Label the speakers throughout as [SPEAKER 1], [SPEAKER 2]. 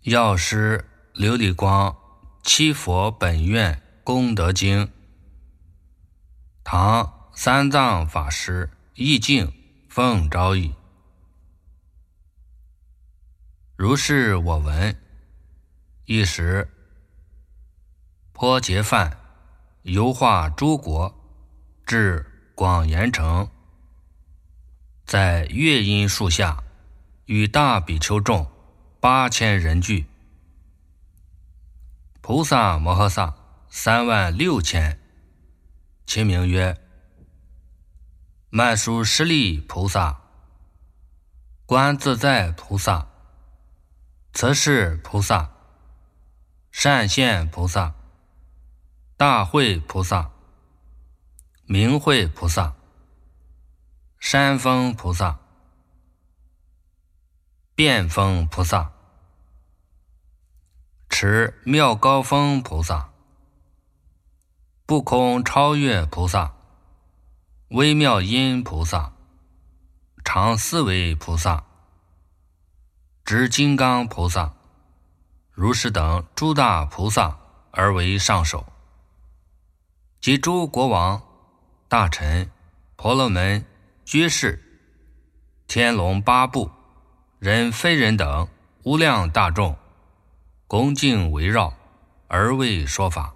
[SPEAKER 1] 药师琉璃光七佛本愿功德经，唐三藏法师译经奉诏译。如是我闻，一时颇结梵游化诸国，至广严城，在月阴树下，与大比丘众8000人聚，菩萨摩诃萨36000，其名曰曼殊室利菩萨、观自在菩萨、慈氏菩萨、善现菩萨、大慧菩萨、明慧菩萨、山风菩萨、变风菩萨、持妙高峰菩萨、不空超越菩萨、微妙音菩萨、常思维菩萨、执金刚菩萨，如是等诸大菩萨而为上首，及诸国王、大臣、婆罗门、居士、天龙八部、人非人等无量大众，恭敬围绕而为说法。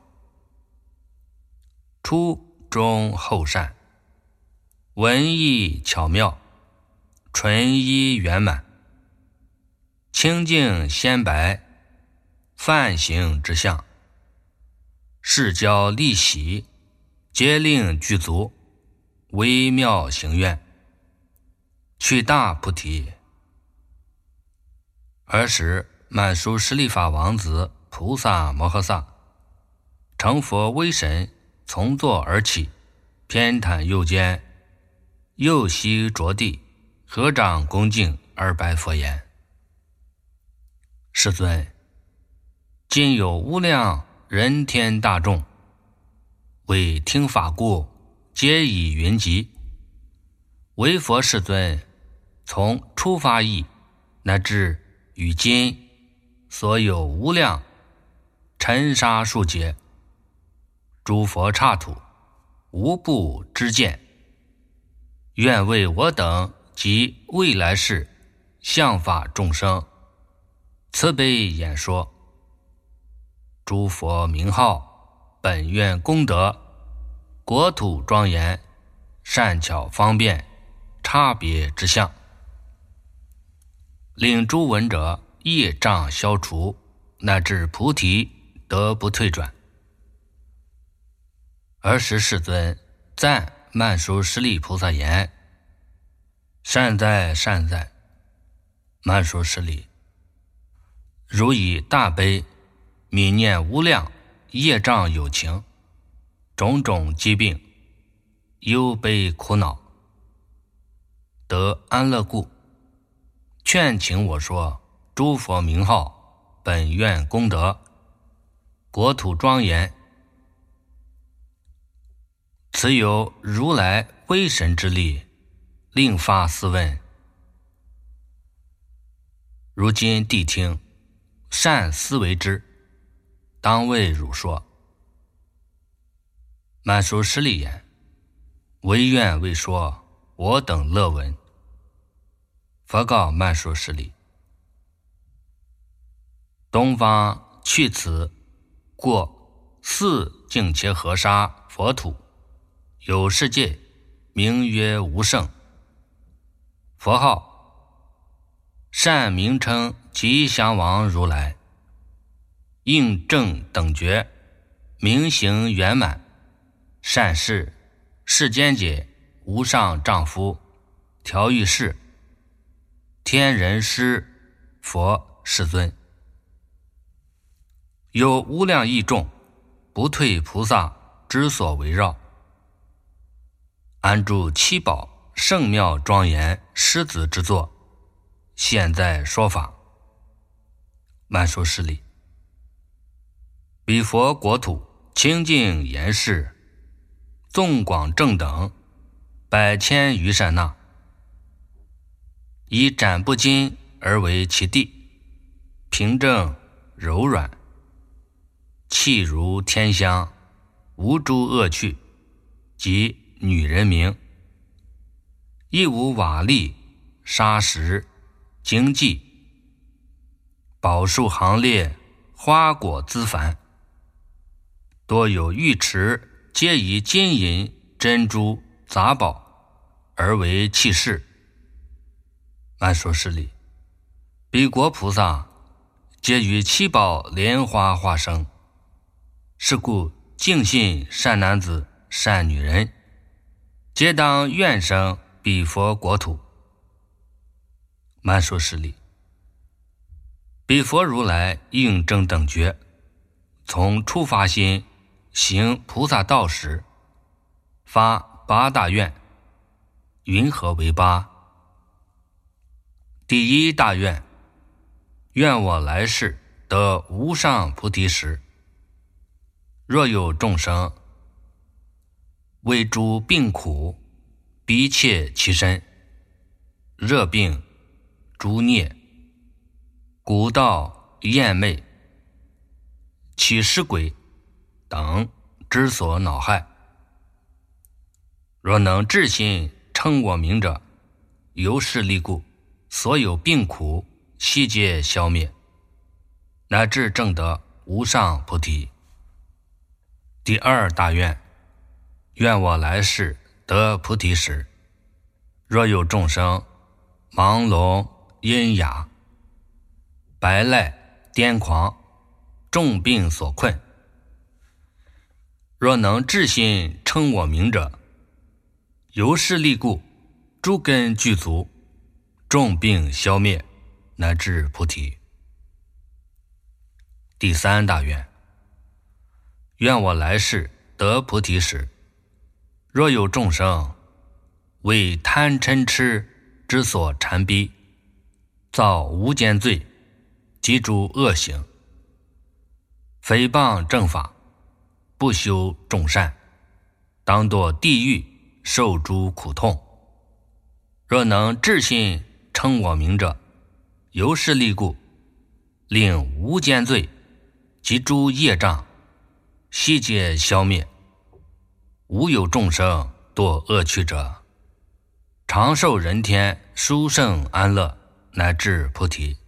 [SPEAKER 1] 初中后善，文艺巧妙，纯一圆满，清净鲜白，梵行之相，世交利喜，皆令具足，微妙行愿，去大菩提。尔时曼殊室利法王子菩萨摩诃萨成佛威神，从座而起，偏袒右肩，右膝着地，合掌恭敬而白佛言：世尊，今有无量人天大众，为听法故，皆以云集。唯佛世尊从初发意乃至于今，所有无量尘沙数劫，诸佛刹土，无不知见，愿为我等及未来世相法众生慈悲演说。诸佛名号，本愿功德，国土庄严，善巧方便，差别之相，令诸闻者业障消除，乃至菩提得不退转。尔时世尊赞曼殊室利菩萨言：善哉善哉，曼殊室利，如以大悲悯念无量业障有情，种种疾病，忧悲苦恼，得安乐故，劝请我说诸佛名号，本愿功德，国土庄严，此有如来威神之力，令发斯问。如今谛听，善思为之，当为汝说。曼殊室利言：唯愿为说，我等乐闻。佛告曼殊室利：东方去此过4净伽河沙佛土，有世界名曰无胜，佛号善名称吉祥王如来，应正等觉，明行圆满，善事世间解，无上丈夫，调御士，天人师佛世尊，有无量义众，不退菩萨之所围绕，安住七宝圣妙庄严狮子之座，现在说法。曼殊室利，彼佛国土清净严饰，纵广正等100千余善那，以斩布金而为其地， 平正柔软，气如天香，无诸恶趣，即女人名。亦无瓦砾、砂石、荆棘，宝树行列，花果滋繁，多有玉池，皆以金银珍珠杂宝而为器饰。按说是理，彼国菩萨皆于七宝莲花化生，是故敬信善男子善女人，皆当愿生彼佛国土。按说是理，彼佛如来应正等觉，从初发心行菩萨道时，发八大愿，云何为八？第一大愿，愿我来世得无上菩提时，若有众生为诸病苦逼切其身，热病、诸疟、骨道厌魅、起尸鬼等之所恼害，若能至心称我名者，由是力故，所有病苦悉皆消灭，乃至证得无上菩提。第二大愿，愿我来世得菩提时，若有众生盲聋喑哑、白赖癫狂、重病所困，若能至心称我名者，由是力故，诸根具足，重病消灭，乃至菩提。第三大愿，愿我来世得菩提时，若有众生为贪嗔痴之所缠逼，造无间罪及诸恶行，诽谤正法，不修众善，当堕地狱，受诸苦痛。若能至心称我名者，由是力故，令无间罪及诸业障悉皆消灭，无有众生堕恶趣者，长寿人天，殊胜安乐，乃至菩提。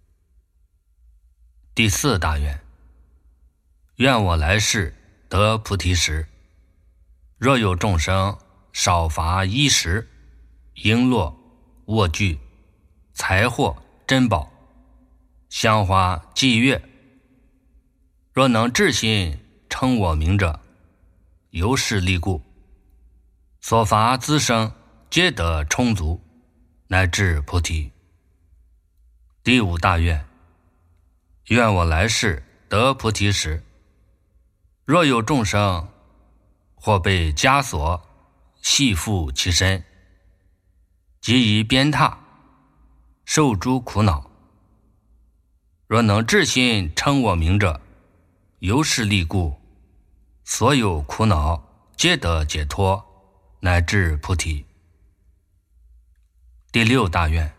[SPEAKER 1] 第四大愿，愿我来世得菩提时，若有众生少乏衣食、璎珞、卧具、财货、珍宝、香花、伎乐，若能至心称我名者，由是力故，所乏资生皆得充足，乃至菩提。第五大愿，愿我来世得菩提时，若有众生或被枷锁系缚其身，即以鞭挞，受诸苦恼，若能至心称我名者，由是力故，所有苦恼皆得解脱，乃至菩提。第六大愿，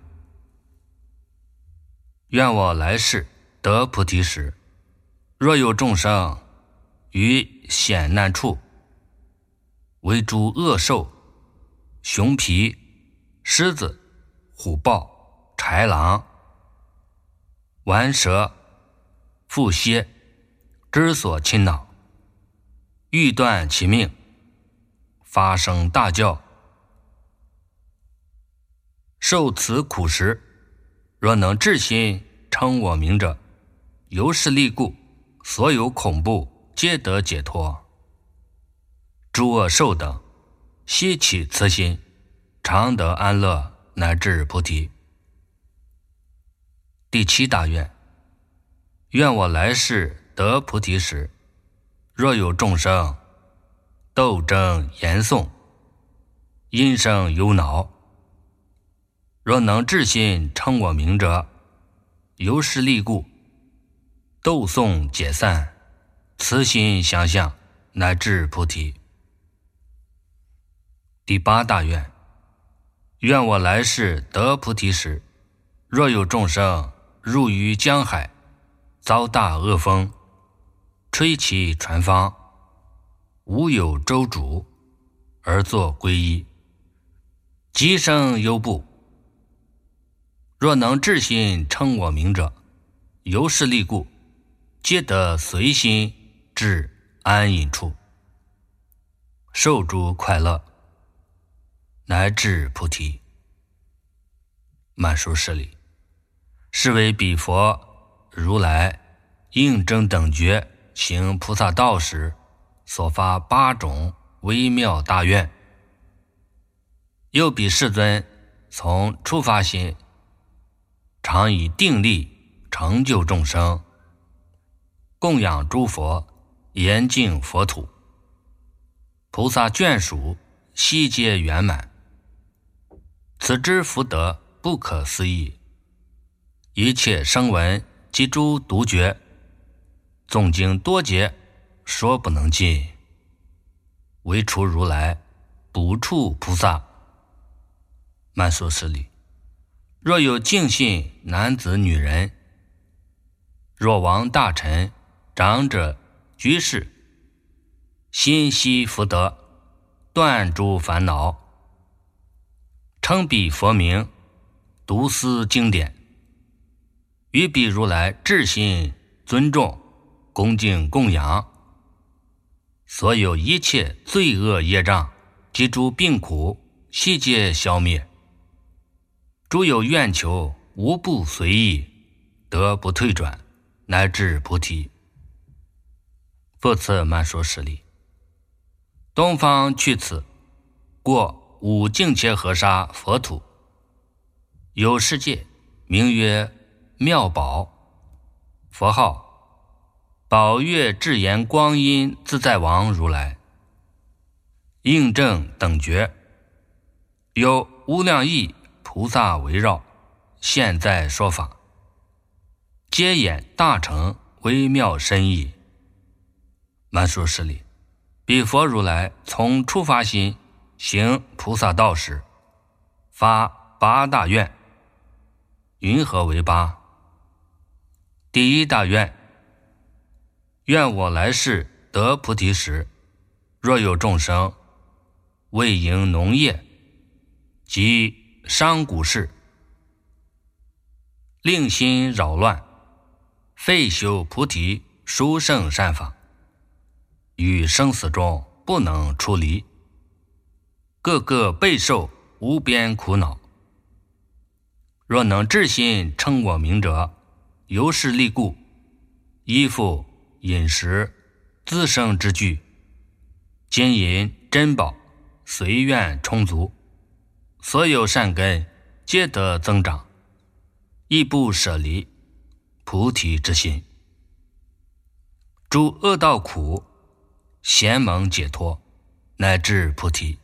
[SPEAKER 1] 愿我来世得菩提时，若有众生于险难处，为诸恶兽、熊皮、狮子、虎豹、豺狼、顽蛇、蝮蝎之所侵恼，欲断其命，发声大叫，受此苦时，若能至心称我名者，由是力故，所有恐怖皆得解脱。诸恶兽等悉起慈心，常得安乐，乃至菩提。第七大愿，愿我来世得菩提时，若有众生斗争言诵，因生忧恼，若能至心称我名者，由是力故，斗诵解散，慈心相向，乃至菩提。第八大愿，愿我来世得菩提时，若有众生入于江海， 遭大恶风，吹其船方，无有舟主，而作皈依，即生忧怖。若能至心称我名者，由是利故，皆得随心至安隐处，受诸快乐，乃至菩提。满书释理，是为彼佛如来应正等觉行菩萨道时所发8种微妙大愿。又彼世尊从初发心，常以定力成就众生，供养诸佛，严净佛土，菩萨眷属悉皆圆满。此之福德不可思议，一切声闻及诸独觉，纵经多劫，说不能尽。唯除如来补处菩萨。满书释理，若有净信男子女人，若王大臣长者居士，心悉福德，断诸烦恼，称彼佛名，读思经典，于彼如来至心尊重，恭敬供养，所有一切罪恶业障及诸病苦悉皆消灭，诸有愿求无不随意，得不退转，乃至菩提。复次满书释理，东方去此，过五净伽河沙佛土，有世界名曰妙宝，佛号宝月智严光阴自在王如来，应正等觉，有无量亿菩萨围绕，现在说法，皆演大乘微妙深意。满书释理，彼佛如来从初发心行菩萨道时，发8大愿。云何为8？第一大愿，愿我来世得菩提时，若有众生为营农业及商贾事，令心扰乱，废修菩提殊胜善法，于生死中不能出离，个个备受无边苦恼。若能至心称我名者，由是利故，衣服饮食自生之具，金银珍宝随愿充足，所有善根皆得增长，亦不舍离菩提之心，诸恶道苦咸蒙解脱，乃至菩提。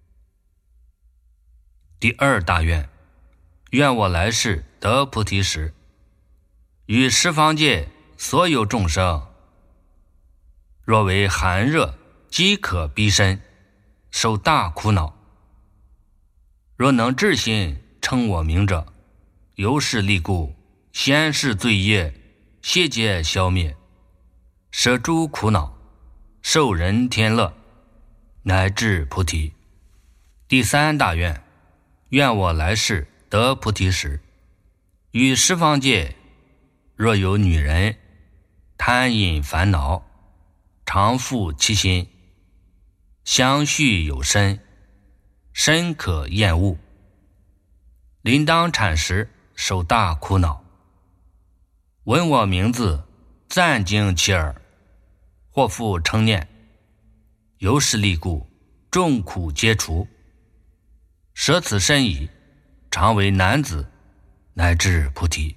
[SPEAKER 1] 第二大愿，愿我来世得菩提时，与十方界所有众生，若为寒热饥渴逼身，受大苦恼，若能至心称我名者，由是利故，先世罪业悉皆消灭，舍诸苦恼，受人天乐，乃至菩提。第三大愿，愿我来世得菩提时，与十方界若有女人贪饮烦恼，常负其心，相续有身，深可厌恶，临当产时受大苦恼，闻我名字，赞经其耳，或复称念，由是利故，众苦皆除，舍此身已，常为男子，乃至菩提。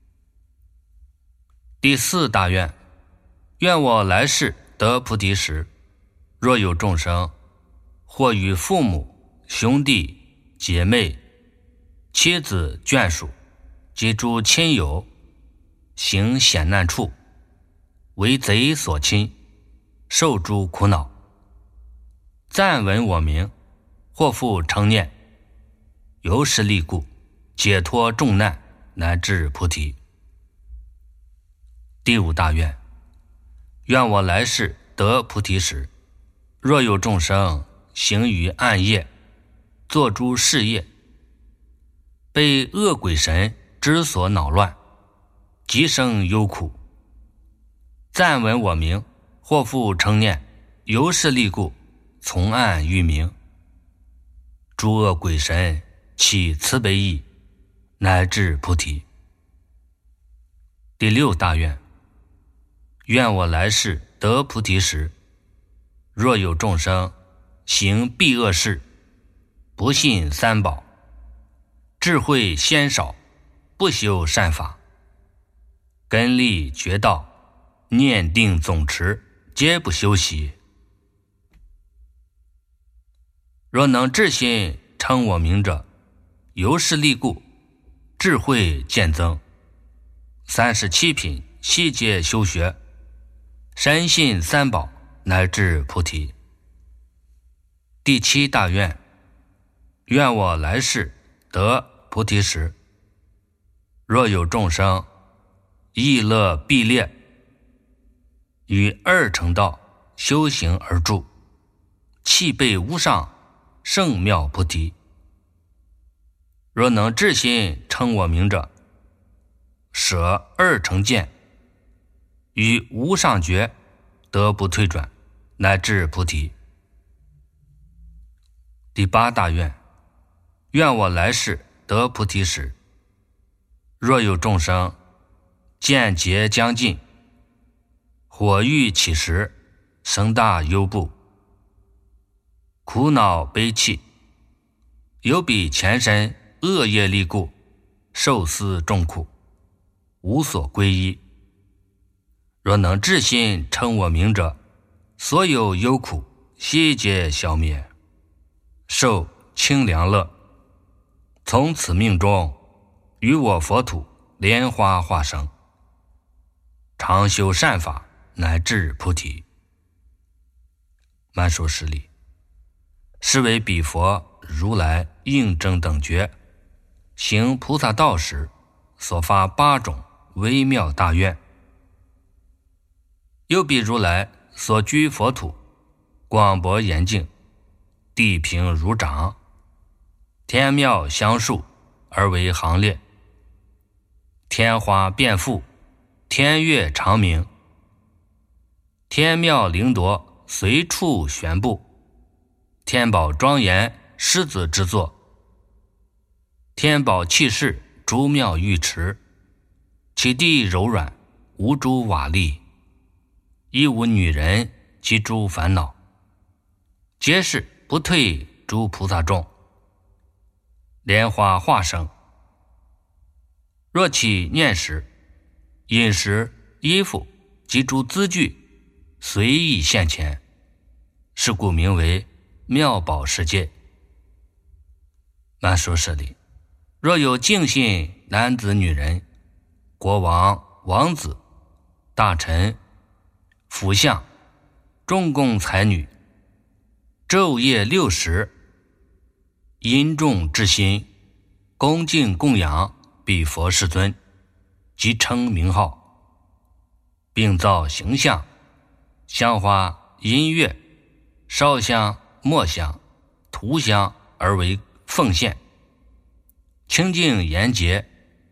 [SPEAKER 1] 第四大愿，愿我来世得菩提时，若有众生，或与父母、兄弟、姐妹、妻子、眷属及诸亲友行险难处，为贼所侵，受诸苦恼，赞闻我名，或复称念，由是利故，解脱众难，乃至菩提。 第五大愿，愿我来世得菩提时，若有众生行于暗夜，做诸事业，被恶鬼神之所恼乱，即生忧苦，暂闻我名，或复称念，由是力故，从暗喻明。诸恶鬼神起慈悲意，乃至菩提。第六大愿，愿我来世得菩提时，若有众生行避恶事，不信三宝，智慧鲜少，不修善法，根力觉道，念定总持，皆不修习。若能至心称我名者，由是力故，智慧渐增，37品悉皆修学，深信三宝，乃至菩提。第七大愿，愿我来世得菩提时，若有众生意乐必烈，于二乘道修行而住，契备无上圣妙菩提。若能至心称我名者，舍二乘见，于无上觉得不退转，乃至菩提。第八大愿，愿我来世得菩提时，若有众生见劫将近，火欲起时，生大忧怖，苦恼悲泣，有彼前身恶业力故，受思重苦，无所归依。若能至心称我名者，所有忧苦悉皆消灭，受清凉乐，从此命中与我佛土莲花化生，常修善法，乃至菩提。满说实例，是为彼佛如来应正等觉行菩萨道时所发8种微妙大愿。又彼如来所居佛土广博严净，地平如掌，天庙相数而为行列，天花遍覆，天乐长鸣，天庙灵铎随处悬布，天宝庄严狮子之座，天宝气势诸妙玉池，其地柔软，无诸瓦砾，亦无女人及诸烦恼，皆是不退诸菩萨众，莲花化生。若起念时，饮食衣服及诸资具随意现前，是故名为妙宝世界。满说舍利，若有净信男子女人，国王王子大臣辅相众供才女，昼夜60，殷重至心，恭敬供养彼佛世尊，即称名号，并造形象、香花、音乐、烧香、末香、涂香而为奉献，清净严洁，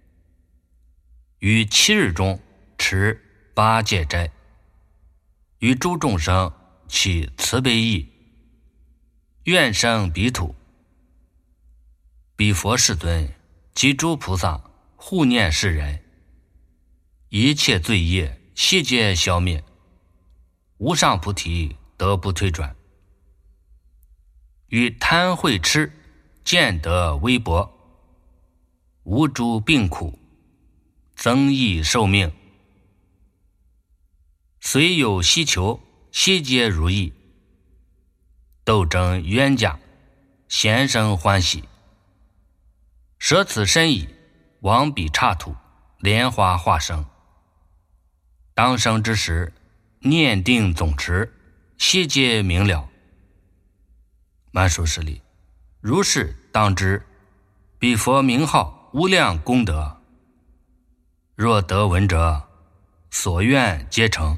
[SPEAKER 1] 于7日中持8戒斋，于诸众生起慈悲意，愿生彼土。彼佛世尊及诸菩萨护念世人，一切罪业悉皆消灭，无上菩提得不退转。与贪慧痴见得微薄，无诸病苦，增益寿命，虽有希求，悉皆如意，斗争冤家，咸生欢喜，舍此身矣，往彼刹土，莲花化生。当生之时，念定总持，悉皆明了。满说实例，如是当知，彼佛名号无量功德，若得闻者， 所愿皆成。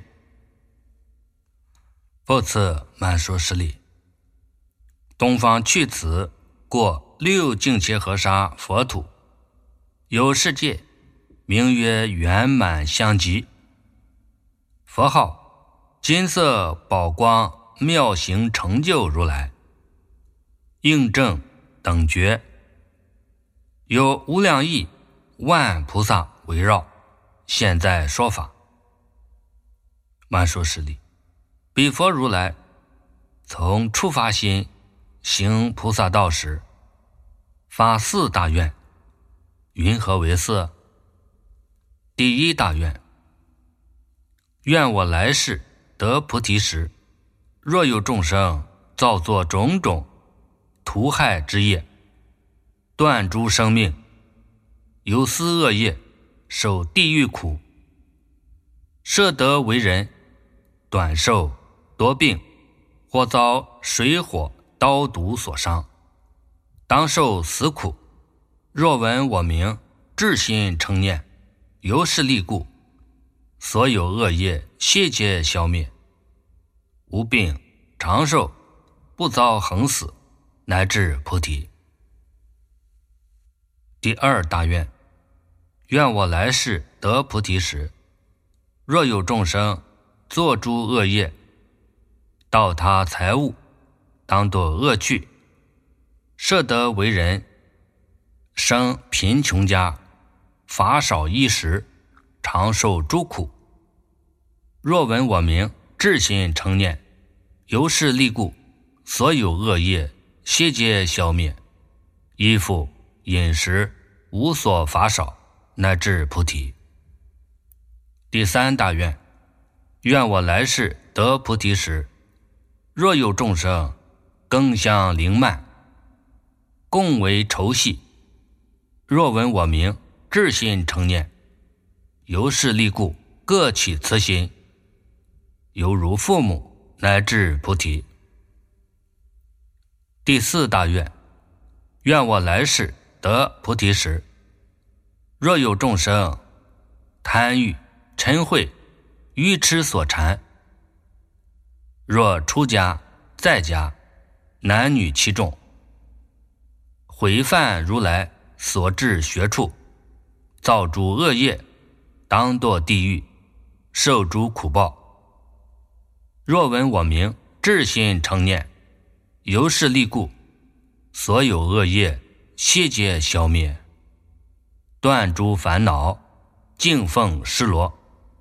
[SPEAKER 1] 复次满说实理，东方去此过6净切河沙佛土，有世界名曰圆满相集，佛号金色宝光妙行成就如来，应正等觉，有无量亿万菩萨围绕，现在说法。满说实理，彼佛如来从初发心行菩萨道时，发4大愿，云何为色？第一大愿，愿我来世得菩提时，若有众生造作种种屠害之业，断诸生命，有斯恶业，受地狱苦，设得为人，短寿多病，或遭水火刀毒所伤，当受死苦。若闻我名，至心称念，由是力故，所有恶业悉皆消灭，无病长寿，不遭横死，乃至菩提。第二大愿，愿我来世得菩提时，若有众生作诸恶业，盗他财物，当堕恶趣，设得为人，生贫穷家，乏少衣食，常受诸苦。若闻我名，至心称念，由是力故，所有恶业悉皆消灭，衣服饮食无所乏少，乃至菩提。第三大愿，愿我来世得菩提时，若有众生更相凌慢，共为仇隙，若闻我名，至心称念，由是力故，各起慈心，犹如父母，乃至菩提。第四大愿，愿我来世得菩提时，若有众生贪欲嗔恚愚痴所缠，若出家在家男女其众，毁犯如来所至学处，造诸恶业，当堕地狱，受诸苦报。若闻我名，至心称念，由是力故，所有恶业悉皆消灭，断诸烦恼，敬奉施罗，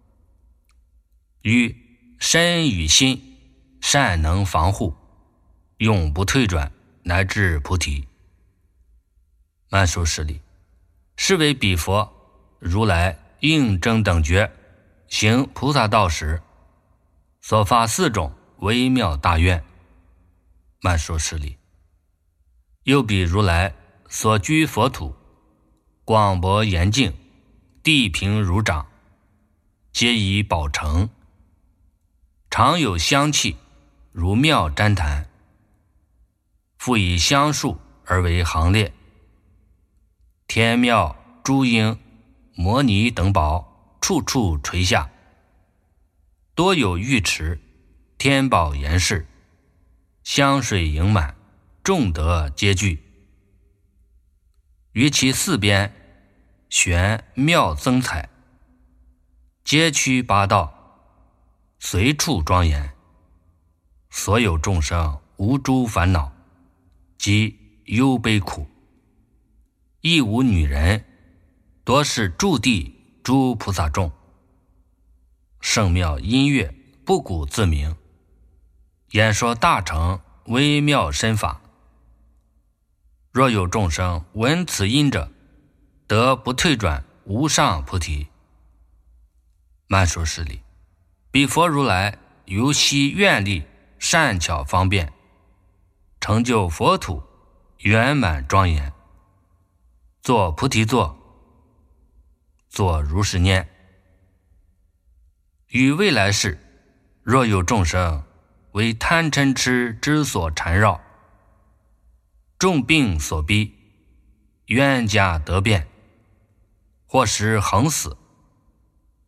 [SPEAKER 1] 于身与心善能防护，永不退转，乃至菩提。满说实理，是为彼佛如来应正等觉行菩萨道时所发4种微妙大愿。满说实理，又彼如来所居佛土，广博严净，地平如掌，皆以宝成，常有香气如妙旃檀，复以香树而为行列，天妙诸鹰摩尼等宝处处垂下，多有浴池，天宝严饰，香水盈满，众德皆具。于其4边悬妙增彩，街区8道，随处庄严，所有众生无诸烦恼，及忧悲苦，亦无女人，多是驻地诸菩萨众，圣妙音乐不古自明，演说大乘微妙深法。若有众生闻此音者，得不退转无上菩提。满说实理，彼佛如来由悉愿力善巧方便，成就佛土圆满庄严，作菩提座，作如是念。于未来世，若有众生为贪嗔痴之所缠绕，重病所逼，冤家得变，或时横死，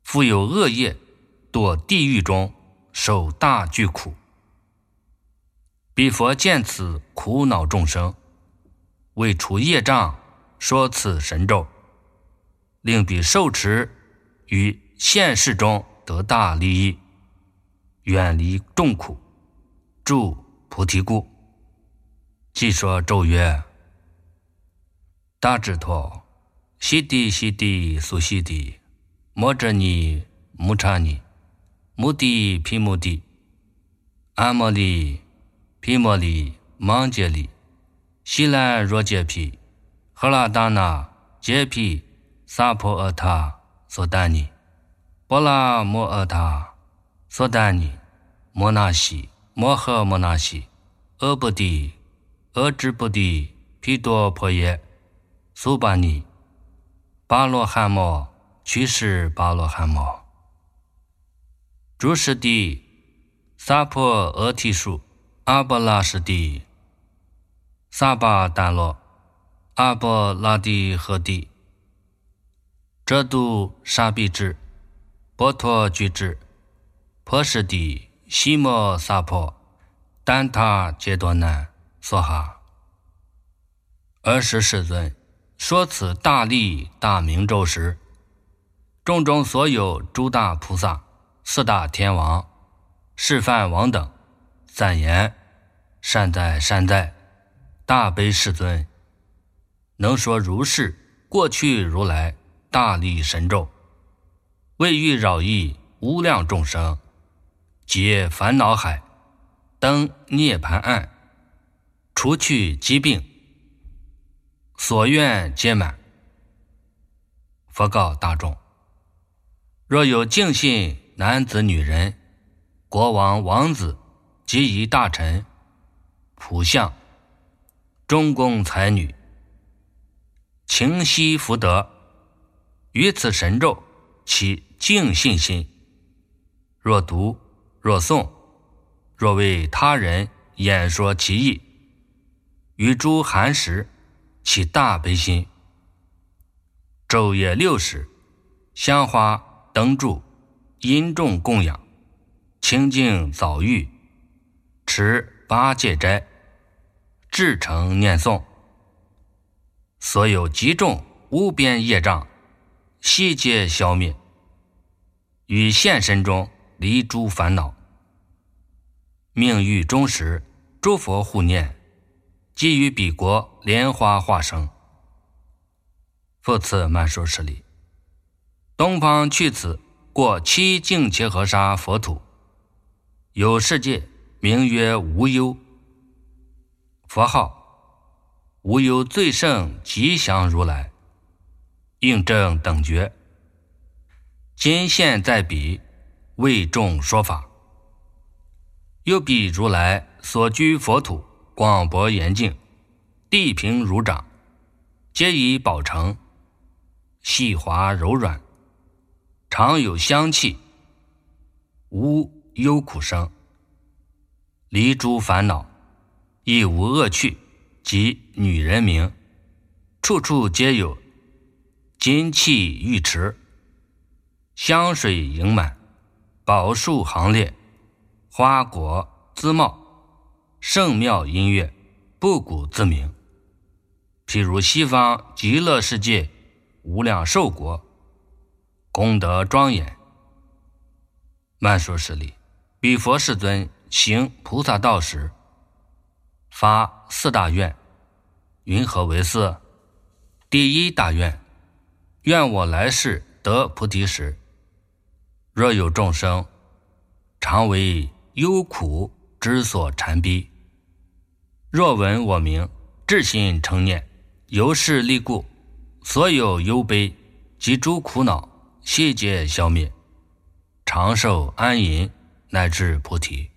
[SPEAKER 1] 复有恶业，堕地狱中，受大巨苦。彼佛见此苦恼众生，为除业障，说此神咒，令彼受持于现世中得大利益，远离众苦，住菩提故。即说咒曰：大智陀悉地悉地苏悉地摩遮尼穆刹尼穆地毗穆地阿摩利毗摩利芒杰利悉兰若杰毗荷拉达那杰毗萨婆阿他索达尼波拉摩阿他索达尼摩那西摩诃摩那西阿波地阿支波地毗多婆耶苏巴尼巴罗汉摩趋势巴罗汉摩诸师地萨婆阿提树阿波拉师地萨巴丹罗阿波拉地诃地遮度沙比智波陀居智婆师地西摩萨婆丹塔揭多难梭哈。20世尊说此大利大明咒时，众中所有诸大菩萨、四大天王、示范王等赞言：善哉善哉，大悲世尊，能说如是过去如来大利神咒，为欲扰益无量众生，解烦恼海，登涅盘岸，除去疾病，所愿皆满。佛告大众：若有净信男子女人、国王王子及夷大臣、仆相、中宫才女，情悉福德，于此神咒起净信心，若读若诵，若为他人演说其意，于诸寒食起大悲心，昼夜6时，香花灯柱殷重供养，清净澡浴，持8戒斋，至诚念诵，所有极重无边业障悉皆消灭，于现身中离诸烦恼，命欲终时，诸佛护念，即于彼国莲花化生。复次曼殊室利，东方去此过7净伽河沙佛土，有世界名曰无忧，佛号无忧最胜吉祥如来，应正等觉，今现在彼，为众说法。又彼如来所居佛土广博严净，地平如掌，皆以宝成，细滑柔软，常有香气，无忧苦生，离诸烦恼，亦无恶趣及女人名，处处皆有金器玉池，香水盈满，宝树行列，花果滋茂，圣妙音乐，不古自明。譬如西方极乐世界无量寿国，功德庄严。曼殊室利，彼佛世尊行菩萨道时，发4大愿，云何为色？第一大愿，愿我来世得菩提时，若有众生常为忧苦之所缠逼，若闻我名，至心称念，由是力故，所有忧悲及诸苦恼悉皆消灭，长寿安隐，乃至菩提。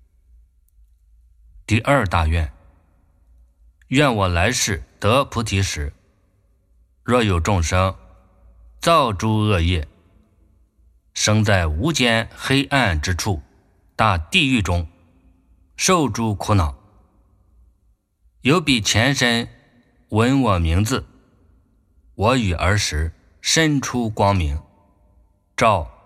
[SPEAKER 1] 第二大愿，愿我来世得菩提时，若有众生造诸恶业，生在无间黑暗之处，大地狱中，受诸苦恼，有彼前身闻我名字，我语儿时身出光明，照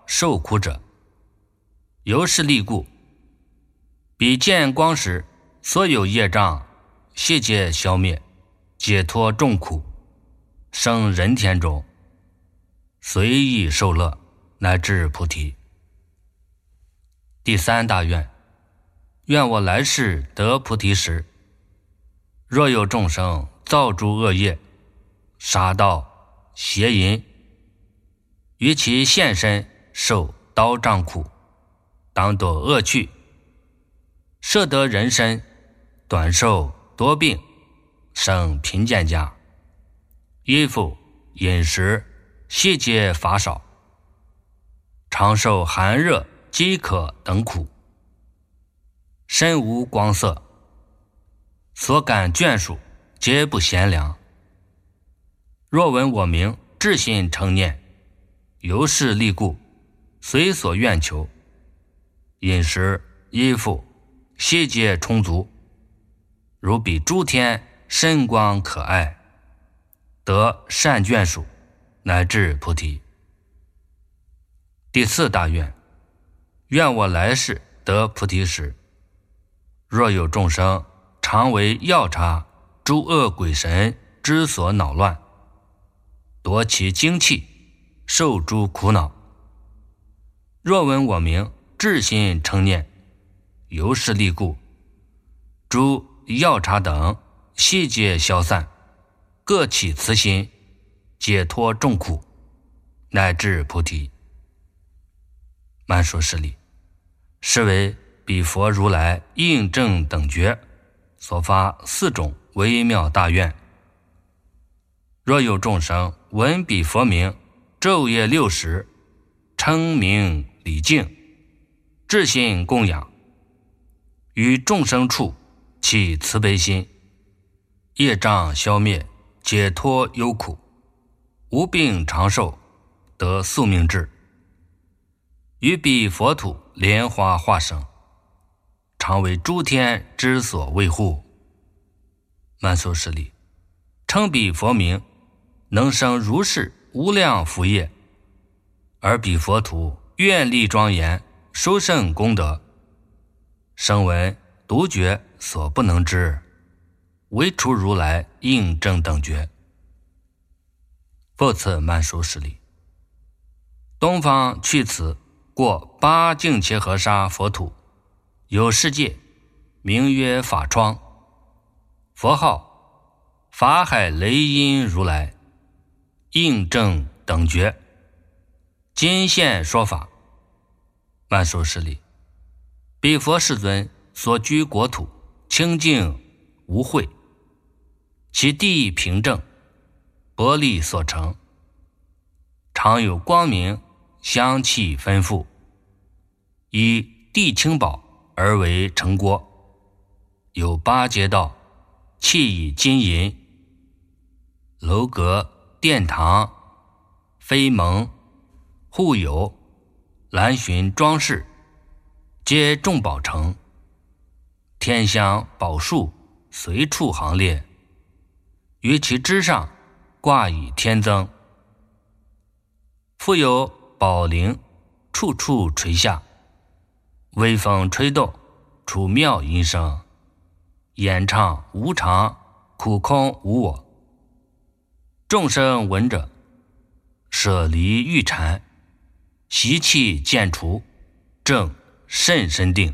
[SPEAKER 1] 受苦者。由是利故，彼见光时，所有业障悉皆消灭，解脱众苦，生人天中，随意受乐，乃至菩提。第三大愿，愿我来世得菩提时，若有众生造诸恶业，杀盗邪淫，于其现身受刀杖苦，当堕恶趣，设得人身，短寿多病，生贫贱家，衣服饮食悉皆乏少，常受寒热饥渴等苦，身无光色，所感眷属皆不贤良。若闻我名，至心称念，由是利故，随所愿求，饮食衣服悉皆充足，如比诸天身光可爱，得善眷属，乃至菩提。第四大愿，愿我来世得菩提时，若有众生常为药叉诸恶鬼神之所恼乱，夺其精气，受诸苦恼。若闻我名，至心称念，由是利故，诸药叉等悉皆消散，各起慈心，解脱众苦，乃至菩提。曼殊室利，是为彼佛如来应正等觉所发4种微妙大愿。若有众生闻彼佛名，昼夜6时，称名礼敬，至心供养，于众生处起慈悲心，业障消灭，解脱忧苦，无病长寿，得宿命智，于彼佛土莲花化生，常为诸天之所卫护。曼殊室利，称彼佛名，能生如是无量福业，而彼佛土愿力庄严，殊胜功德，声闻独觉所不能知，唯除如来应正等觉。复次曼殊室利，东方去此过8净伽河沙佛土，有世界，名曰法窗，佛号法海雷音如来，应正等觉，今现说法。曼殊室利，彼佛世尊所居国土清净无秽，其地平正，薄利所成，常有光明香气丰富，以地清宝而为城郭，有8街道，砌以金银，楼阁殿堂飞蒙护有蓝浔装饰，皆众宝成，天香宝树随处行列，于其枝上挂以天增，复有宝铃处处垂下，微风吹动，出妙音声，演唱无常，苦空无我。众生闻者，舍离欲缠，习气渐除，正甚深定。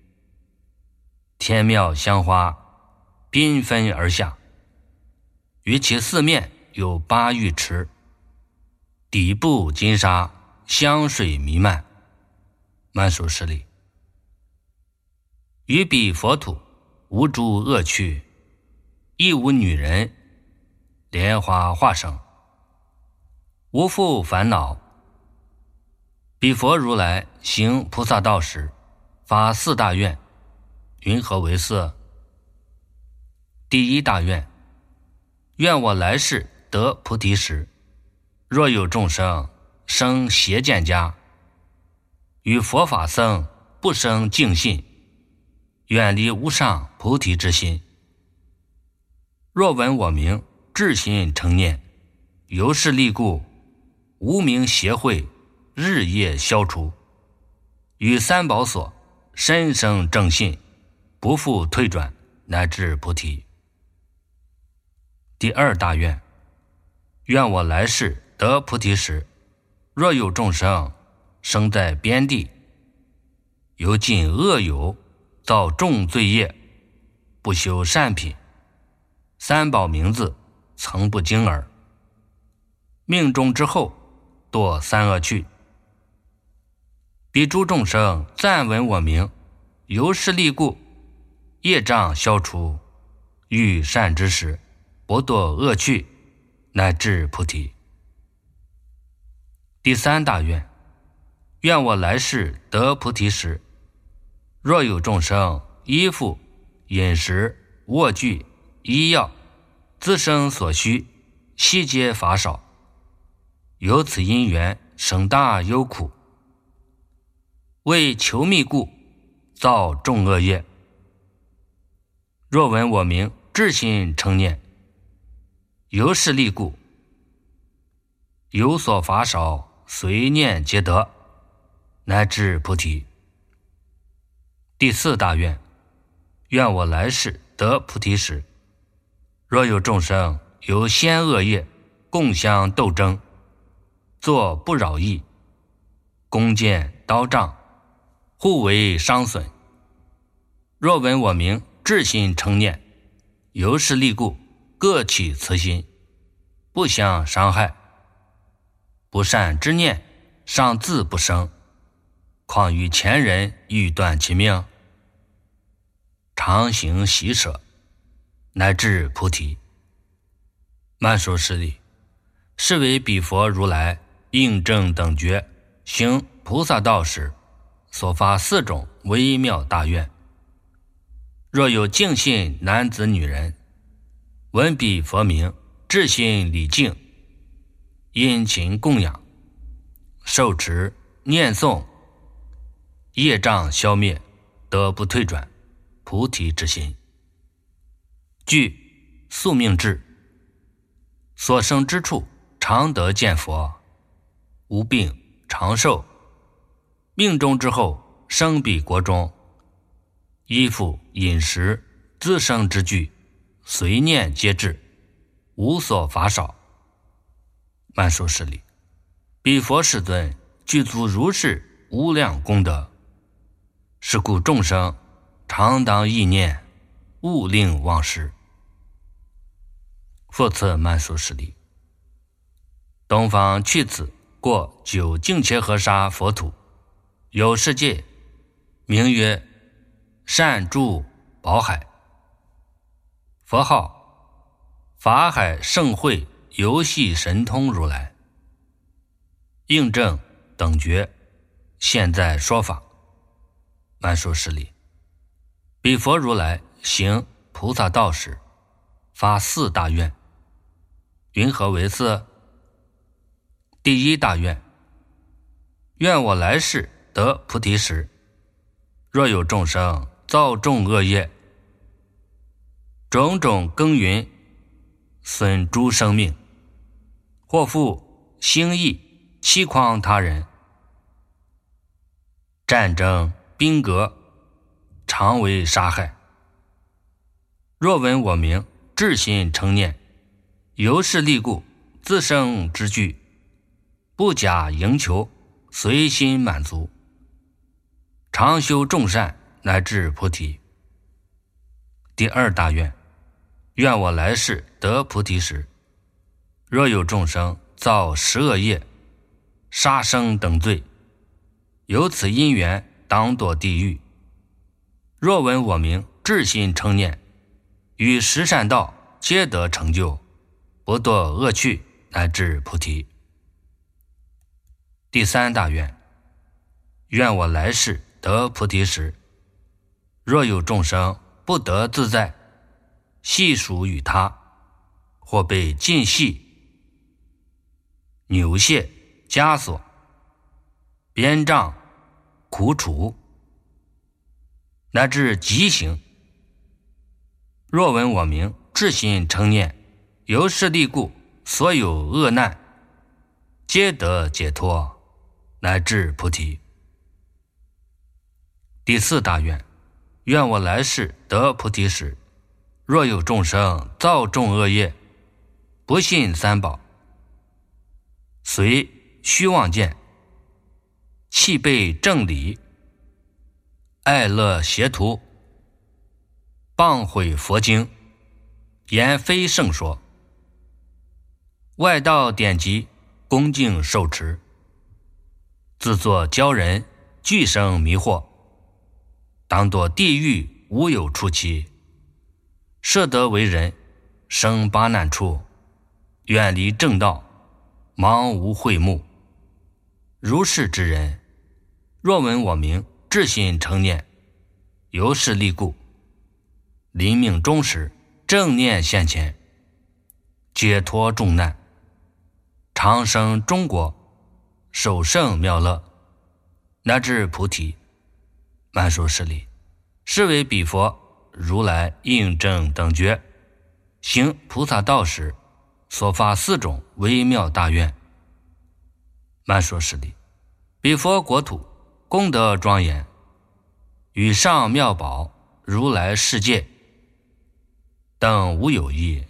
[SPEAKER 1] 天妙香花缤纷而下，于其4面有8浴池，底部金沙，香水弥漫。曼殊室利，于彼佛土无诸恶趣，亦无女人，莲花化生，无复烦恼。彼佛如来行菩萨道时，发4大愿，云何为色？第一大愿，愿我来世得菩提时，若有众生生邪见家，与佛法僧不生净信，远离无上菩提之心。若闻我名，至心称念，由是利故，无名邪会日夜消除，于三宝所深生正信，不复退转，乃至菩提。第二大愿，愿我来世得菩提时，若有众生生在边地，有尽恶友，造重罪业，不修善品，三宝名字曾不经耳，命中之后堕三恶趣。彼诸众生暂闻我名，由是力故，业障消除，遇善之时，不堕恶趣，乃至菩提。第三大愿，愿我来世得菩提时，若有众生衣服、饮食、卧具、医药、自生所需，悉皆乏少，由此因缘生大忧苦，为求觅故，造众恶业。若闻我名，至心称念，由是力故，有所乏少，随念皆得，乃至菩提。第四大愿，愿我来世得菩提时，若有众生由先恶业共相斗争，作不扰意，弓箭刀杖，互为伤损，若闻我名，至心称念，由是力故，各起慈心，不相伤害，不善之念尚自不生，况与前人欲断其命，常行喜舍，乃至菩提。曼殊室利，是为彼佛如来应正等觉行菩萨道时所发四种微妙大愿。若有净信男子女人，闻彼佛名，至心礼敬，殷勤供养，受持念诵，业障消灭，得不退转，菩提之心。具宿命智，所生之处常得见佛，无病长寿，命中之后生彼国中，衣服饮食自生之具，随念皆至，无所乏少。曼殊室利，彼佛世尊具足如是无量功德，是故众生常当意念，勿令忘失。复次曼殊室利，东方去此过九净伽河沙佛土，有世界，名曰善住宝海，佛号法海盛会游戏神通如来，应正等觉，现在说法。曼殊室利，彼佛如来行菩萨道时，发四大愿。云何为四？第一大愿，愿我来世得菩提时，若有众生造众恶业，种种耕耘，损诸生命，或复兴义欺诳他人，战争兵革，常为杀害。若闻我名，至心称念，由是力故，自生之具，不假营求，随心满足，常修众善，乃至菩提。第二大愿，愿我来世得菩提时，若有众生造十恶业，杀生等罪，由此因缘当堕地狱。若闻我名，至心称念，与十善道皆得成就，不堕恶趣，乃至菩提。第三大愿，愿我来世得菩提时，若有众生不得自在，系属与他，或被禁系、扭械、枷锁、鞭杖、苦楚，乃至极刑，若闻我名，至心称念，由是力故，所有恶难皆得解脱， 乃至菩提。第4大愿，愿我来世得菩提时，若有众生造众恶业，不信三宝，随虚妄见，弃背正理，爱乐邪途，谤毁佛经，言非圣说，外道典籍恭敬受持，自作教人，俱生迷惑，当堕地狱无有出期，设得为人，生八难处，远离正道，茫无慧目。如是之人，若闻我名，至心诚念，由是立故，临命终时，正念现前，解脱众难，长生中国，首胜妙乐，乃至菩提。曼殊室利，是为彼佛如来应正等觉，行菩萨道时所发4种微妙大愿。曼殊室利，彼佛国土功德庄严，与上妙宝如来世界等无有异。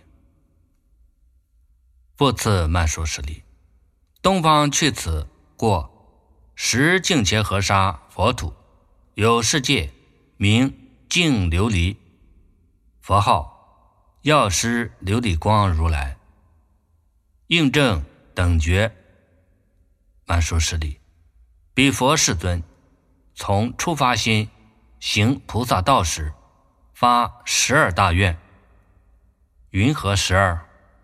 [SPEAKER 1] 复次曼殊室利，东方去此过10净伽河沙佛土，有世界名净琉璃，佛号药师琉璃光如来，应正等觉。曼殊室利，彼佛世尊从初发心行菩萨道时，发12大愿。云何12？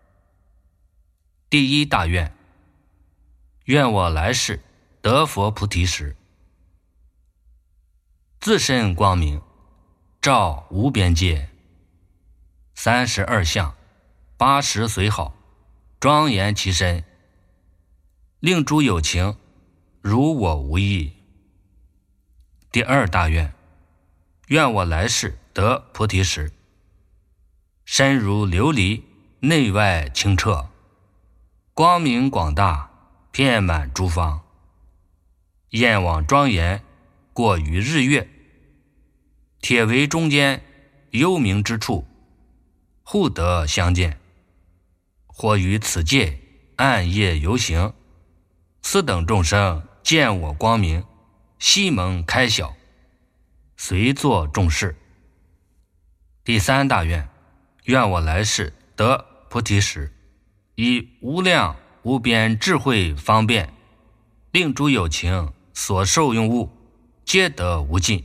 [SPEAKER 1] 第1大愿，愿我来世得佛菩提时，自身光明，照无边界，32相，80随好，庄严其身，令诸有情如我无异。第2大愿，愿我来世得菩提时，身如琉璃，内外清澈，光明广大，遍满诸方，焰网庄严，过于日月，铁围中间，幽冥之处，互得相见，或于此界暗夜游行，斯等众生见我光明，悉蒙开晓，随作众事。第3大愿，愿我来世得菩提时，以无量无边智慧方便，令诸有情所受用物皆得无尽。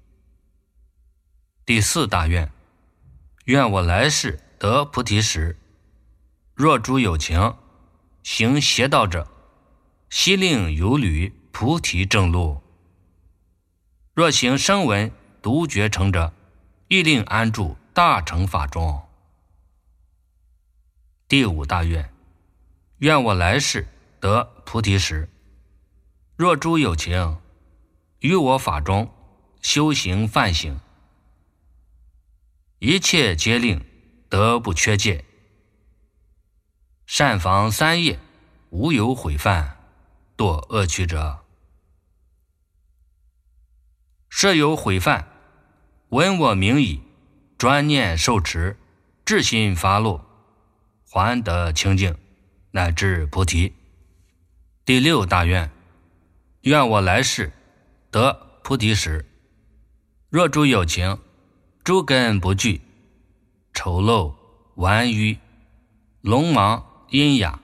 [SPEAKER 1] 第4大愿，愿我来世得菩提时，若诸有情行邪道者，悉令游履菩提正路；若行声闻独觉乘者，亦令安住大乘法中。第5大愿，愿我来世得菩提时，若诸有情于我法中修行梵行，一切皆令得不缺戒，善防3业，无有毁犯，堕恶趣者。设有毁犯，闻我名已，专念受持，至心发落，还得清净，乃至菩提。第6大愿，愿我来世得菩提时，若诸有情诸根不具，丑陋顽愚，聋盲阴哑，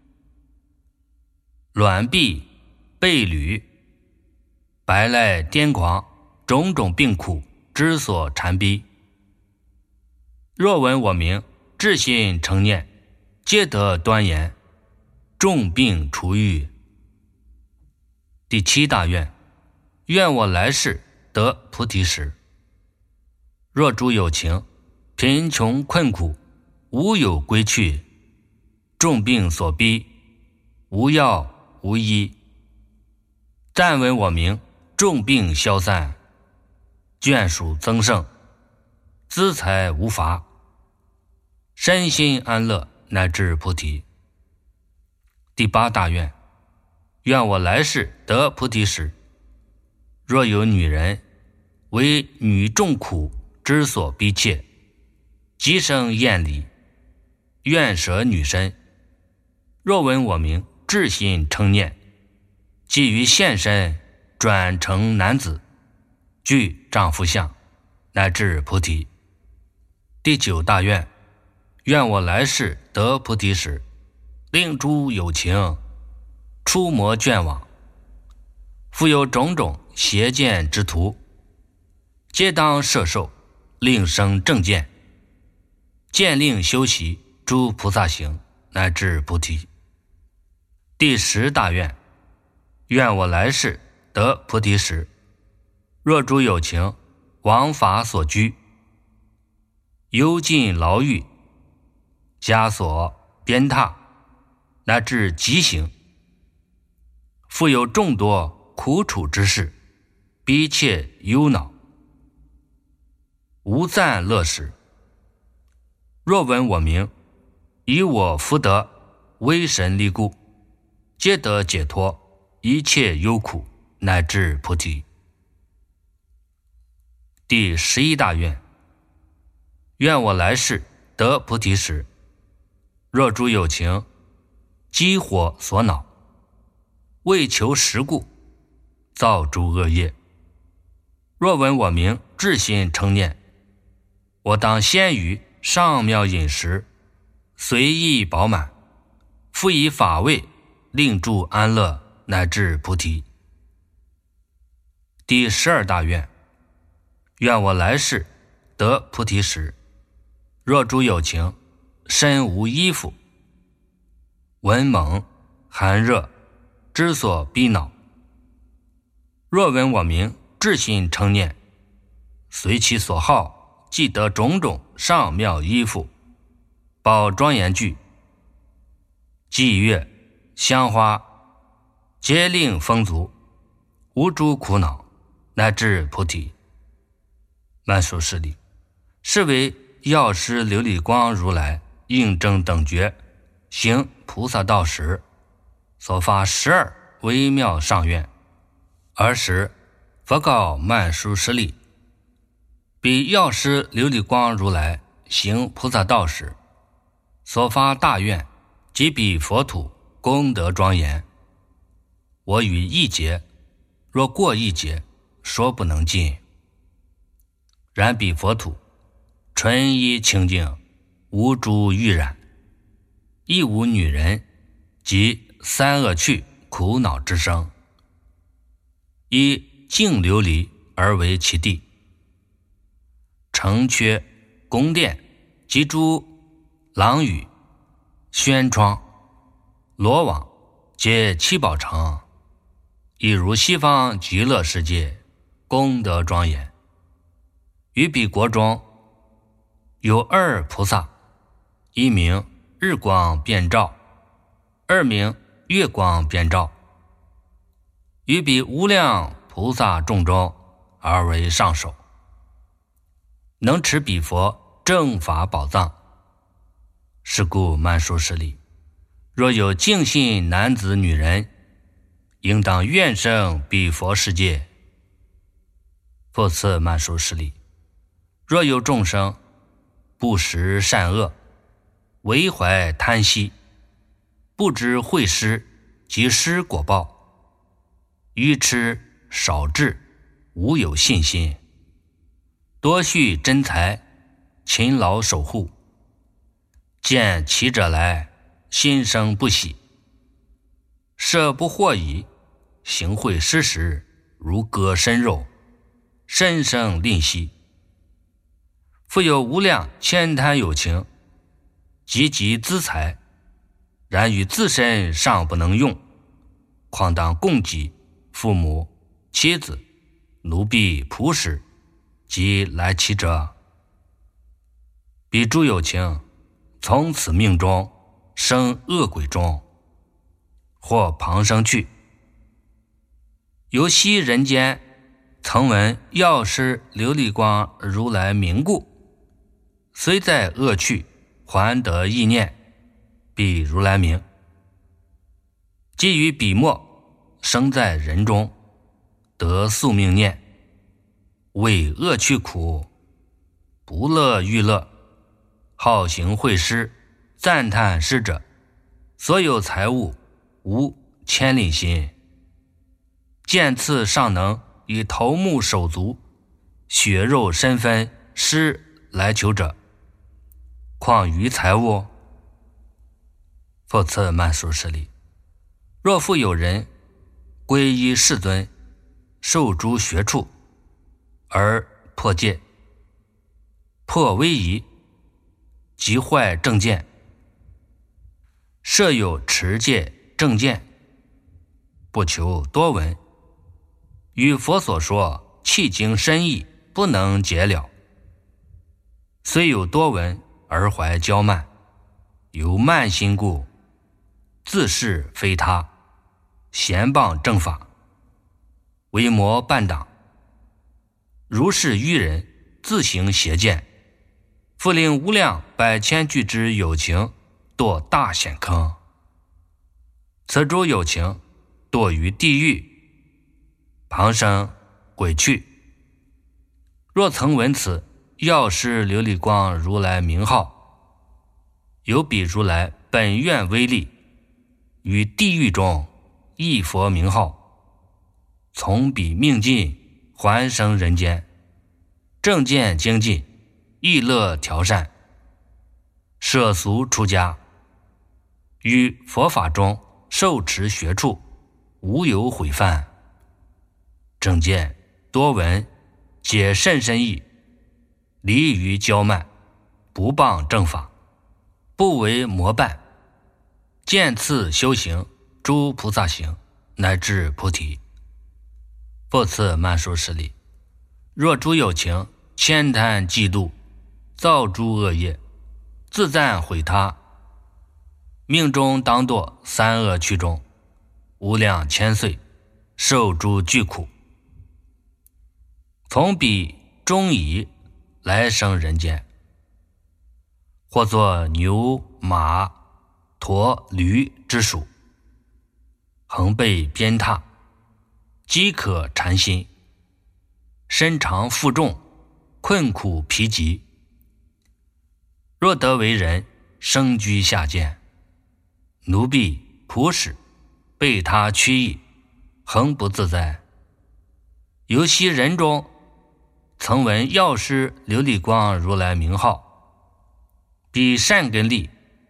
[SPEAKER 1] 卵闭背履，白赖癫狂，种种病苦之所缠逼，若闻我名，至心诚念，皆得端严，众病除愈。第7大愿，愿我来世得菩提时，若诸有情贫穷困苦，无有归去，众病所逼，无药无医，暂闻我名，众病消散，眷属增盛，资财无乏，身心安乐，乃至菩提。第8大愿， 愿我来世得菩提时，若有女人为女众苦之所逼切，即生厌离，愿舍女身。若闻我名，至心称念，即于现身转成男子，具丈夫相，乃至菩提。第9大愿，愿我来世得菩提时，令诸有情出魔眷网，复有种种邪见之徒，皆当摄受，令生正见，见令修习诸菩萨行，乃至菩提。第10大愿，愿我来世得菩提时，若诸有情枉法所拘，幽禁牢狱，枷锁鞭挞，乃至极刑，复有众多苦楚之事，逼切忧恼，无暂乐时。若闻我名，以我福德威神力故，皆得解脱一切忧苦，乃至菩提。第11大愿，愿我来世得菩提时，若诸有情激火所恼，为求实故，造诸恶业，若闻我名，至心称念，我当先于上妙饮食，随意饱满，复以法味令诸安乐，乃至菩提。第12大愿，愿我来世得菩提时，若诸有情身无衣服，闻猛寒热之所逼恼，若闻我名，至心称念，随其所好，即得种种上妙衣服，宝庄严具，伎乐香花，皆令丰足，无诸苦恼，乃至菩提。曼殊室利，是为药师琉璃光如来应证等觉行菩萨道时所发12微妙上愿。尔时佛告曼殊室利，彼药师琉璃光如来行菩萨道时所发大愿，即彼佛土功德庄严，我与一劫，若过一劫，说不能尽。然彼佛土纯一清净，无诸欲染，亦无女人及三恶趣苦恼之生，以净琉璃而为其地。城阙宫殿及诸廊宇轩窗罗网，皆七宝城，亦如西方极乐世界，功德庄严。于彼国中有2菩萨，一名日光遍照，二名月光遍照，于彼无量菩萨众中而为上首，能持彼佛正法宝藏。是故曼殊室利，若有净信男子女人，应当愿生彼佛世界。复次曼殊室利，若有众生不识善恶，唯怀贪惜，不知慧施及施果报，愚痴少智，无有信心，多蓄真财，勤劳守护，见其者来，心生不喜，设不获已，行会施时，如割身肉，身生吝惜。复有无量千贪有情，积集资财，然与自身尚不能用，况当供给父母、妻子、奴婢、仆使及来其者。彼诸有情从此命中生恶鬼中，或旁生去。由昔人间曾闻药师琉璃光如来名故，虽在恶趣，还得意念彼如来名。即于彼末生在人中，得宿命念，为恶去苦，不乐欲乐，好行会施，赞叹施者，所有财物无千里心。见次尚能以头目手足血肉身分施来求者，况于财物？复次曼殊室利，若复有人皈依世尊，受诸学处，而破戒，破威仪，即坏正见，设有持戒正见，不求多闻，与佛所说契经深义，不能解了。虽有多闻，而怀骄慢，由慢心故，自是非他，咸谤正法，为魔伴党。如是愚人，自行邪见，复令无量百千俱之有情堕大险坑。此诸有情堕于地狱、旁生、鬼趣。若曾闻此药师琉璃光如来名号，有彼如来本愿威力，于地狱中一佛名号，从彼命尽，还生人间，正见精进，意乐调善，舍俗出家，于佛法中受持学处，无有毁犯。正见多闻，解甚深义，离于骄慢，不谤正法，不为魔伴，见次修行诸菩萨行，乃至菩提。复次曼殊室利，若诸有情悭贪嫉妒，造诸恶业，自赞毁他，命中当堕三恶趣中，无量千岁，受诸巨苦。从彼中夷来生人间，或作牛马驼驴之属，横被鞭挞，饥渴缠心，身长负重，困苦疲极。若得为人，生居下贱，奴婢仆使被他驱役，恒不自在。由昔人中曾闻药师琉璃光如来名号，彼善根力，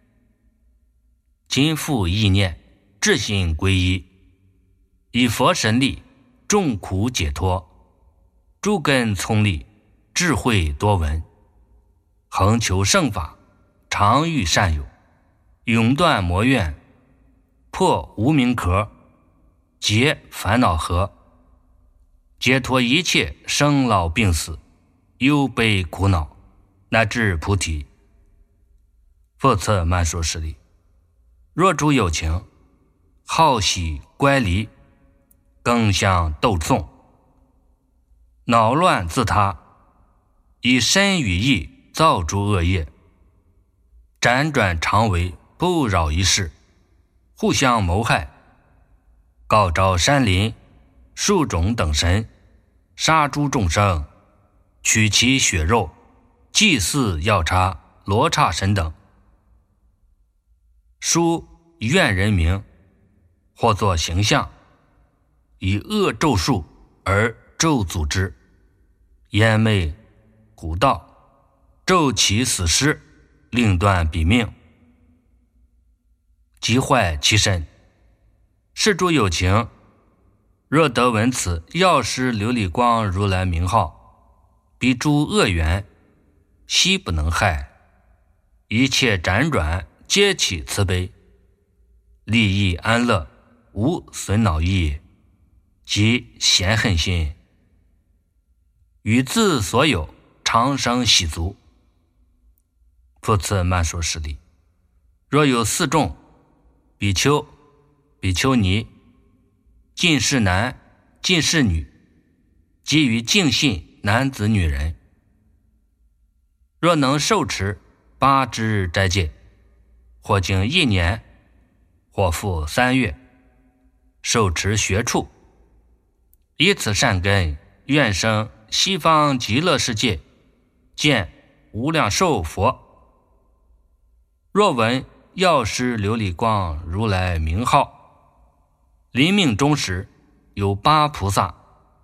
[SPEAKER 1] 今复意念，至心皈依，以佛神力，众苦解脱，诸根聪利，智慧多闻，恒求圣法，常遇善友，永断魔怨，破无明壳，解烦恼河，解脱一切生老病死，忧悲苦恼，乃至菩提。复次曼殊室利，若诸有情好喜乖离，更相斗讼，恼乱自他，以身语意造诸恶业，辗转常为，不扰一世，互相谋害，告召山林树种等神，杀诸众生，取其血肉，祭祀药叉、罗刹神等，书怨人名，或作形象，以恶咒术而咒诅之，魇魅蛊道，咒其死尸，令断彼命，即坏其身。是诸有情若得闻此药师琉璃光如来名号，彼诸恶缘悉不能害，一切辗转皆起慈悲，利益安乐，无损恼意，即嫌恨心，与自所有长生喜足。复次曼殊室利，若有四众比丘、比丘尼、近士男、近士女，基于净信男子女人，若能受持8支斋戒，或经1年，或复3月， 受持学处，以此善根，愿生西方极乐世界，见无量寿佛。若闻药师琉璃光如来名号，临命终时，有八菩萨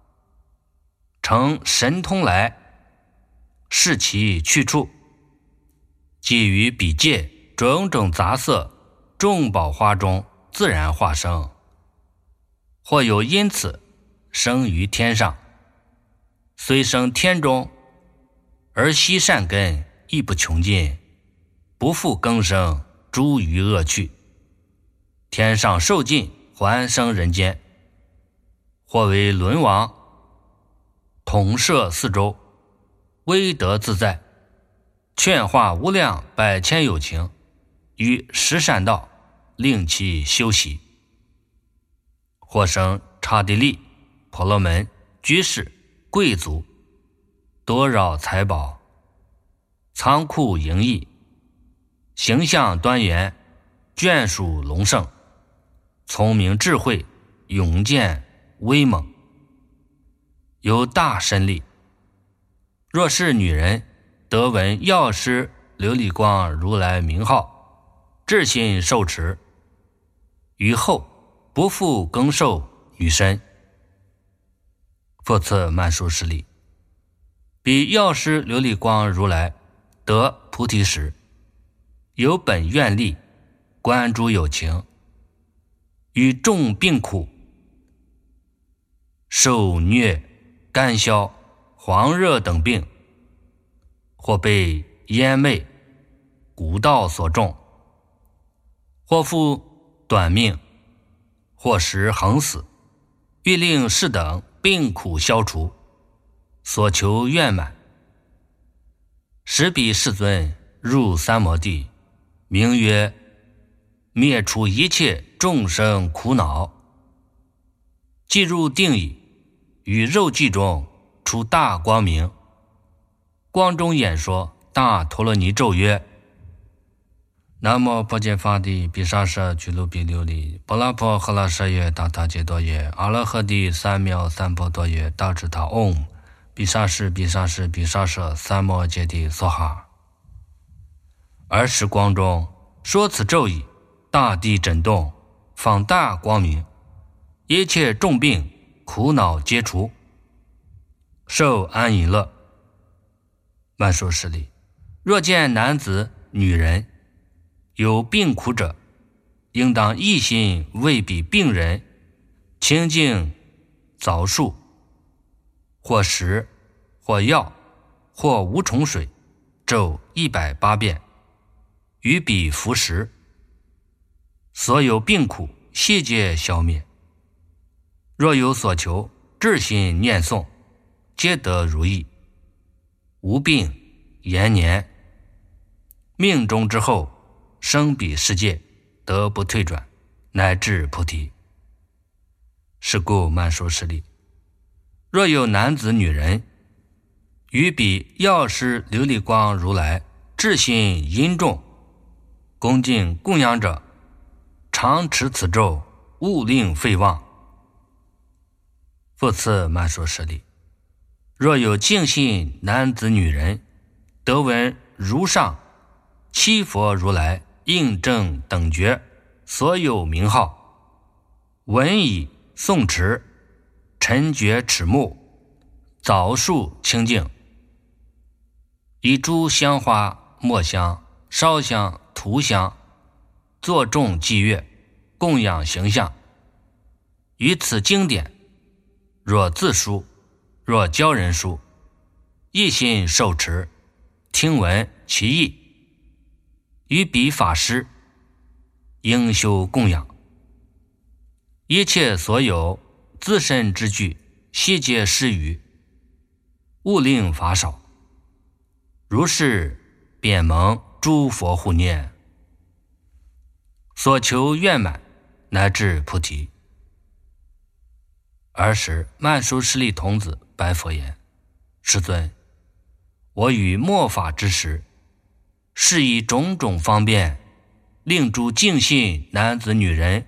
[SPEAKER 1] 乘神通来，示其去处，即于彼界种种杂色众宝花中自然化生，或有因此生于天上，虽生天中，而悉善根亦不穷尽，不复更生诸余恶趣，天上受尽还生人间，或为轮王，统摄四周，威德自在，劝化无量百千有情于十善道，令其修习，或生刹帝利、婆罗门、居士、贵族，多扰财宝，仓库盈溢，形象端严，眷属隆盛，聪明智慧，勇健威猛，有大身力。若是女人得闻药师琉璃光如来名号，至心受持，于后不复更受女身。复次曼殊室利，彼药师琉璃光如来得菩提时，有本愿力，观诸有情，与众病苦，受疟、干消、黄热等病，或被烟魅、蛊道所中，或复短命，或时横死，欲令是等病苦消除，所求愿满，使彼世尊入三摩地，名曰灭除一切众生苦恼。即入定已，于肉际中出大光明，光中演说大陀罗尼咒曰：南无婆揭伐帝毗沙舍俱卢比琉璃波拉婆诃拉舍耶达他揭多耶阿拉诃帝三藐三婆多耶大智他嗡毗沙士毗沙士毗沙舍三摩揭帝娑哈。尔时光中说此咒语，大地震动，放大光明，一切重病苦恼皆除，受安隐乐。曼殊室利，若见男子女人有病苦者，应当一心为彼病人清净枣树，或食，或药，或无虫水，咒108遍，于彼服食，所有病苦悉皆消灭。若有所求，至心念诵，皆得如意，无病延年，命中之后生彼世界，得不退转，乃至菩提。是故曼殊室利，若有男子女人于彼药师琉璃光如来至心殷重恭敬供养者，常持此咒，勿令废忘。复次曼殊室利，若有净信男子女人得闻如上七佛如来应正等觉所有名号，闻以诵持，陈觉齿目，枣树清净，以诸香花、末香、烧香、涂香作众祭乐，供养形象。于此经典，若自书，若教人书，一心受持，听闻其意，于彼法师应修供养，一切所有自身之具悉皆施予，勿令法少。如是便蒙诸佛护念，所求愿满，乃至菩提。尔时曼殊室利童子白佛言：世尊，我于末法之时，是以种种方便，令诸净信男子女人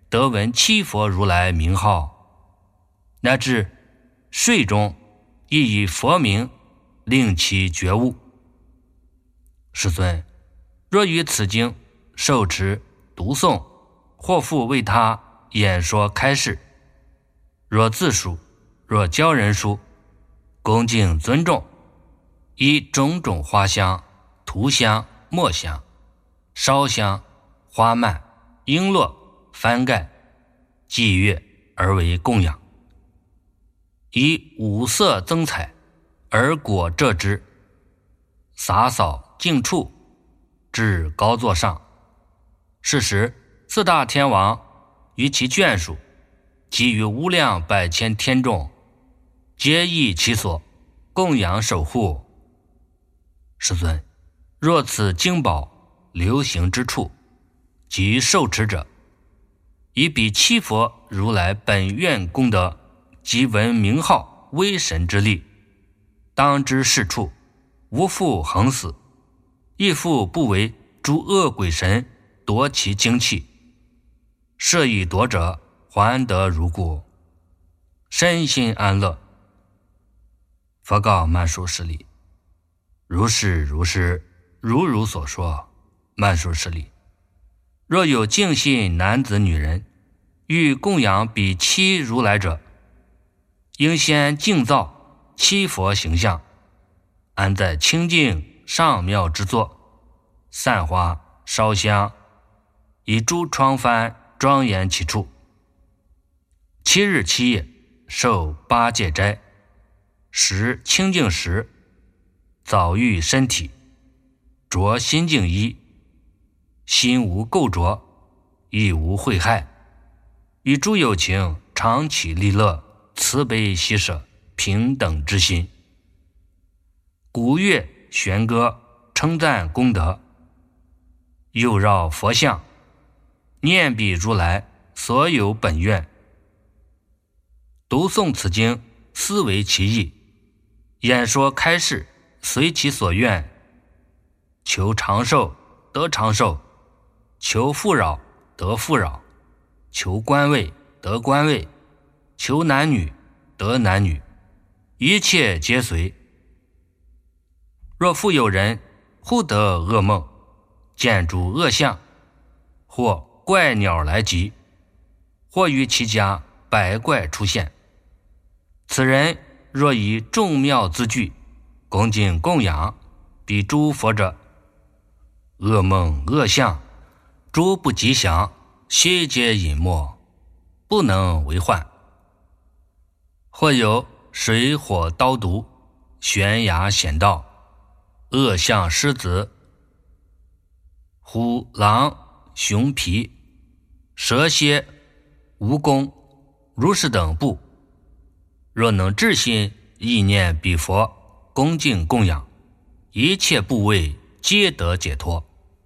[SPEAKER 1] 得闻七佛如来名号，乃至睡中亦以佛名令其觉悟。世尊，若于此经受持读诵，或复为他演说开示，若自述，若教人书，恭敬尊重，以种种花香、涂香、墨香、烧香、花蔓、璎珞、幡盖、祭乐而为供养，以五色增彩而果蔗之，洒扫净处，至高座上。是时四大天王与其眷属，及于无量百千天众，皆依其所，供养守护。世尊，若此经宝流行之处，及受持者，以彼七佛如来本愿功德及闻名号威神之力，当知是处无复横死，亦复不为诸恶鬼神夺其精气，设以夺者还得如故，身心安乐。佛告曼殊室利：如是如是，如如所说。曼殊室利，若有净信男子女人，欲供养彼七如来者，应先净造七佛形象，安在清净上妙之座，散花烧香，以诸窗幡庄严其处。7日7夜受8戒斋，食清净食，早浴身体，着心净衣，心无垢浊，亦无秽害，与诸有情常起利乐，慈悲喜舍，平等之心，鼓乐弦歌，称赞功德，又绕佛像，念彼如来所有本愿，读诵此经，思维其意，演说开示，随其所愿，求长寿得长寿，求富饶得富饶，求官位得官位，求男女得男女，一切皆随。若复有人忽得噩梦，见诸恶相，或怪鸟来集，或于其家百怪出现，此人若以众妙资具恭敬供养彼诸佛者，恶梦恶相诸不吉祥悉皆隐没，不能为患。或有水火刀毒、悬崖险道、恶相狮子、虎狼熊皮、蛇蝎、蜈蚣、如是等部，若能至心意念彼佛，恭敬供养，一切部位皆得解脱。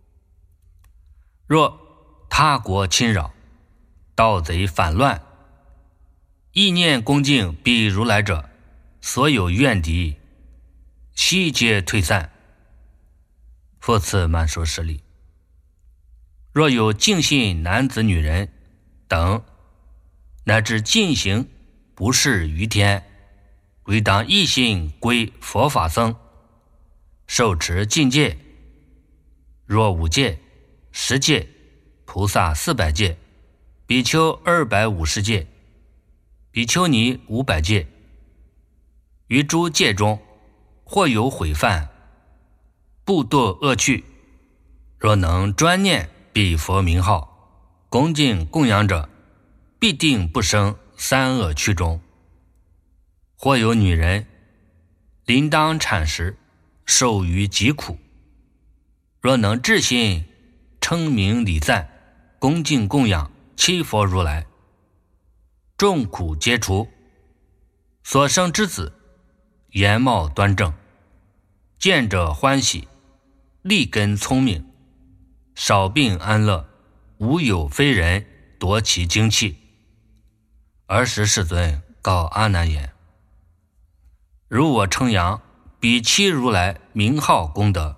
[SPEAKER 1] 若他国侵扰，盗贼反乱，意念恭敬彼如来者，所有怨敌悉皆退散。复次曼殊室利，若有净信男子女人等，乃至尽行不是于天，唯当一心归佛法僧，受持禁戒，若5戒、10戒、菩萨400戒、比丘250戒、比丘尼500戒，于诸戒中或有毁犯，不堕恶趣，若能专念彼佛名号，恭敬供养者，必定不生三恶趣中。或有女人临当产时，受于疾苦，若能至心称名礼赞，恭敬供养七佛如来，众苦皆除，所生之子颜貌端正，见者欢喜，立根聪明，少病安乐，无有非人夺其精气。尔时世尊告阿难言：如我称扬彼七如来名号功德，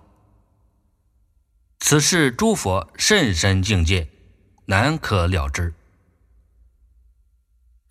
[SPEAKER 1] 此是诸佛甚深境界，难可了之。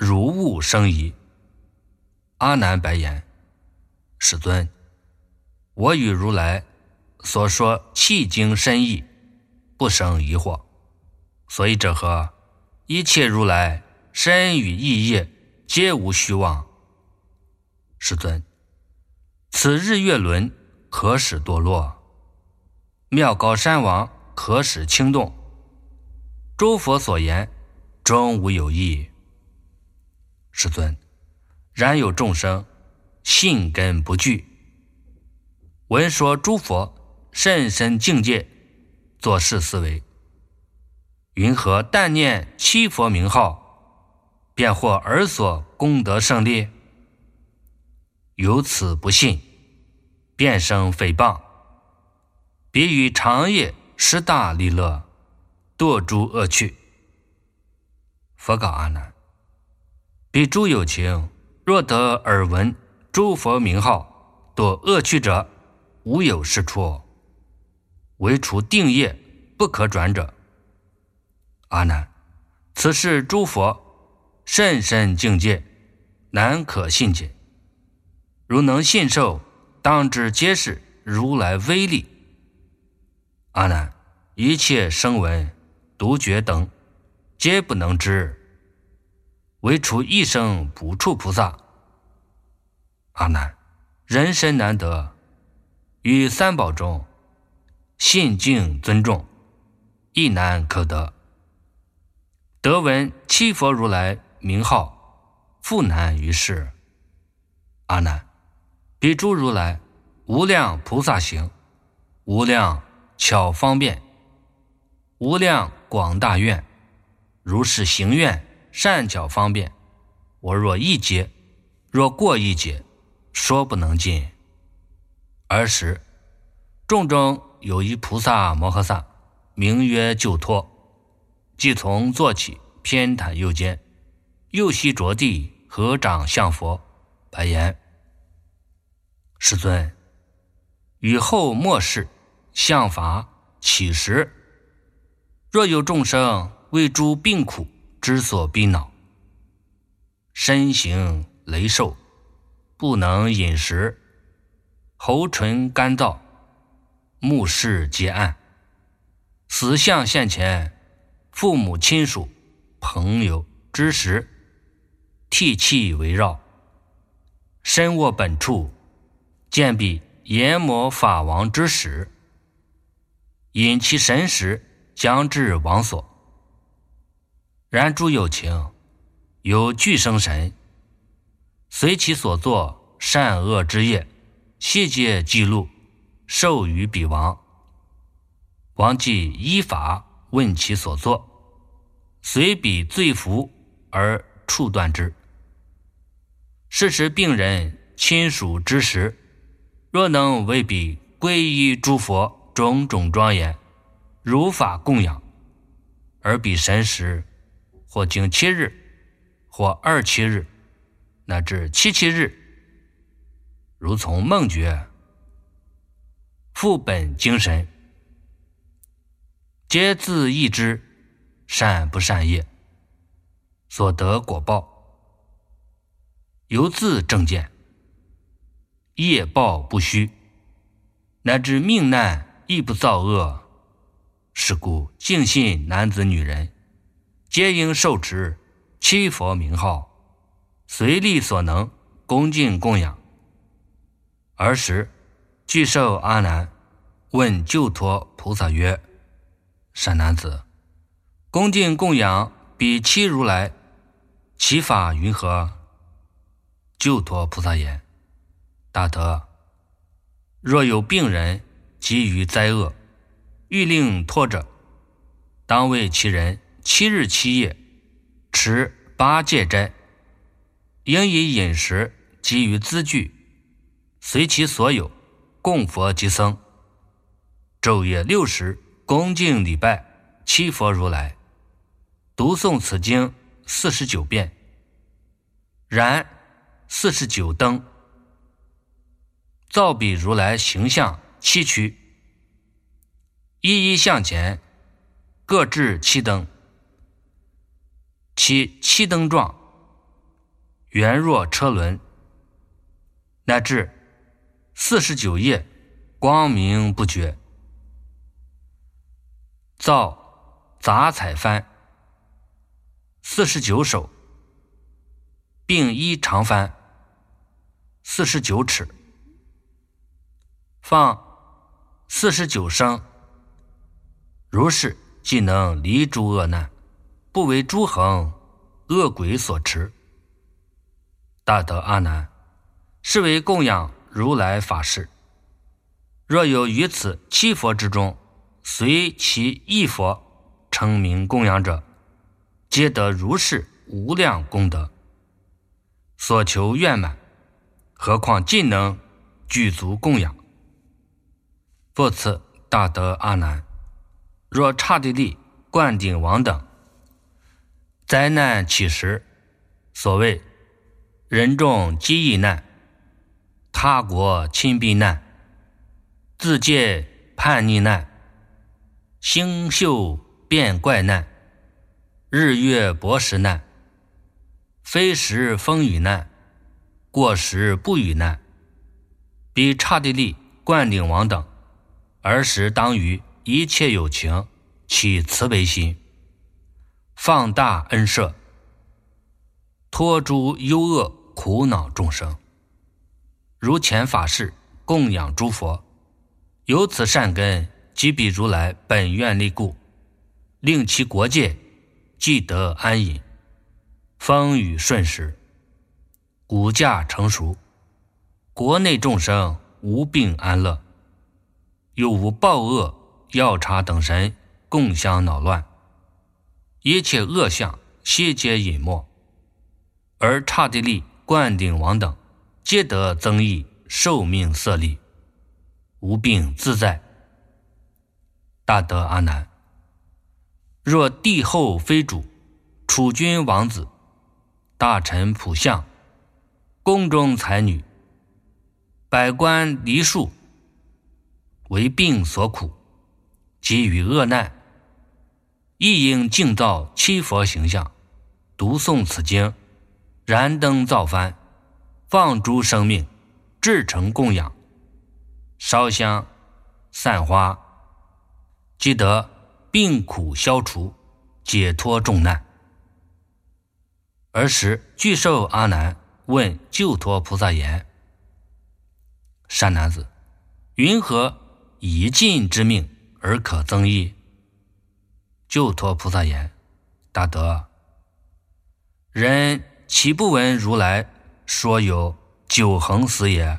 [SPEAKER 1] 如物生疑。阿难白言：世尊，我与如来所说契经深义，不生疑惑，所以者何？一切如来身语意业，皆无虚妄。世尊，此日月轮可使堕落，妙高山王可使轻动，诸佛所言终无有异。世尊，然有众生信根不具，闻说诸佛甚深境界，作是思维，云何但念七佛名号，便获尔所功德胜利？由此不信，便生诽谤，别于长夜十大利乐，堕诸恶趣。佛告阿难：彼诸有情，若得耳闻诸佛名号，堕恶趣者，无有是处，唯除定业不可转者。阿难，此是诸佛甚深境界，难可信解。如能信受，当知皆是如来威力。阿难，一切声闻、独觉等，皆不能知，唯除一生补处菩萨。阿难，人身难得，于三宝中，信敬尊重，亦难可得。得闻七佛如来名号，复难于世。阿难，彼诸如来无量菩萨行，无量巧方便，无量广大愿，如是行愿善巧方便，我若一劫，若过一劫，说不能尽。尔时众中有一菩萨摩诃萨，名曰救脱，即从坐起，偏袒右肩，右膝着地，合掌向佛，白言：世尊，与后末世相法起时，若有众生为诸病苦之所逼恼，身形羸瘦，不能饮食，喉唇干燥，目视皆暗，死相现前，父母亲属朋友之时，涕泣围绕，身卧本处，见彼阎魔法王之时，引其神识，将至王所。然诸有情有俱生神，随其所作善恶之业，悉皆记录，授予彼王。王即依法问其所作，随彼罪福而处断之。是时病人亲属之时，若能为彼皈依诸佛种种庄严，如法供养，而彼神识或经7日，或27日，乃至77日，如从梦觉，复本精神，皆自意知善不善业，所得果报，由自正见，业报不虚，乃至命难亦不造恶。是故净信男子女人，皆应受持七佛名号，随力所能恭敬供养。尔时具受阿难问救脱菩萨曰：善男子，恭敬供养彼七如来，其法云何？救脱菩萨言：大德，若有病人急于灾厄，欲令脱者，当为其人7日7夜持8戒斋，应以饮食给予资具，随其所有供佛及僧，昼夜60恭敬礼拜七佛如来，读诵此经49遍，燃49灯，造彼如来形象7躯，一一向前各置7灯，其7灯状圆若车轮，乃至49夜光明不绝。造杂彩幡49首，并一长幡49尺，放49声，如是即能离诸恶难，不为诸横恶鬼所持。大德阿难，是为供养如来法事。若有于此七佛之中，随其一佛称名供养者，皆得如是无量功德，所求圆满，何况尽能具足供养。复次，大德阿难，若刹帝利、灌顶王等灾难起时，所谓人众饥疫难、他国侵逼难、自界叛逆难、星宿变怪难、日月薄食难、非时风雨难、过时不雨难，比刹帝利、灌顶王等儿时当于一切有情起慈悲心，放大恩赦，脱诸忧恶苦恼众生，如前法事供养诸佛，由此善根即彼如来本愿力故，令其国界既得安隐，风雨顺时，骨架成熟，国内众生无病安乐，又无暴恶药叉等神共相恼乱，一切恶相悉皆隐没，而刹帝利、灌顶王等皆得增益寿命色力，无病自在。大德阿难，若帝后妃主、储君王子、大臣仆相、宫中才女、百官黎庶，为病所苦，及于恶难，亦应敬造七佛形象，读诵此经，燃灯造幡，放诸生命，至诚供养，烧香散花，即得病苦消除，解脱众难。尔时具寿阿难问救脱菩萨言：善男子，云何以尽之命而可增益？救脱菩萨言：大德，人岂不闻如来说有九恒死也？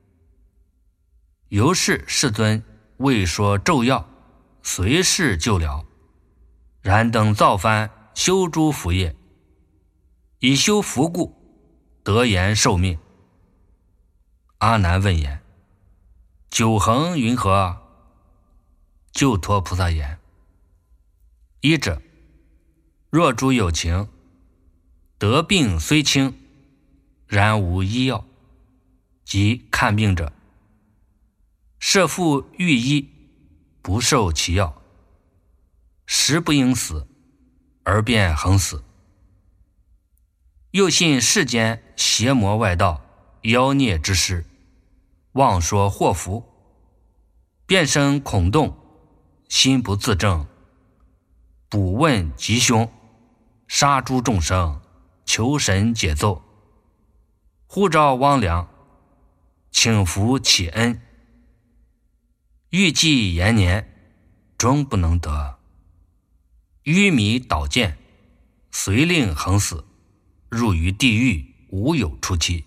[SPEAKER 1] 由是世尊未说咒要，随事就了，燃灯造幡，修诸福业，以修福故，得延寿命。阿难问言：九恒云何？救脱菩萨言：一者，若诸有情得病虽轻，然无医药，即看病者，设复御医，不受其药，实不应死，而便恒死。又信世间邪魔外道、妖孽之师，妄说祸福，便生恐动，心不自正，卜问吉凶，杀诸众生，求神解奏，呼召汪良，请福启恩，欲计延年，终不能得，愚迷倒见，遂令恒死，入于地狱，无有出期。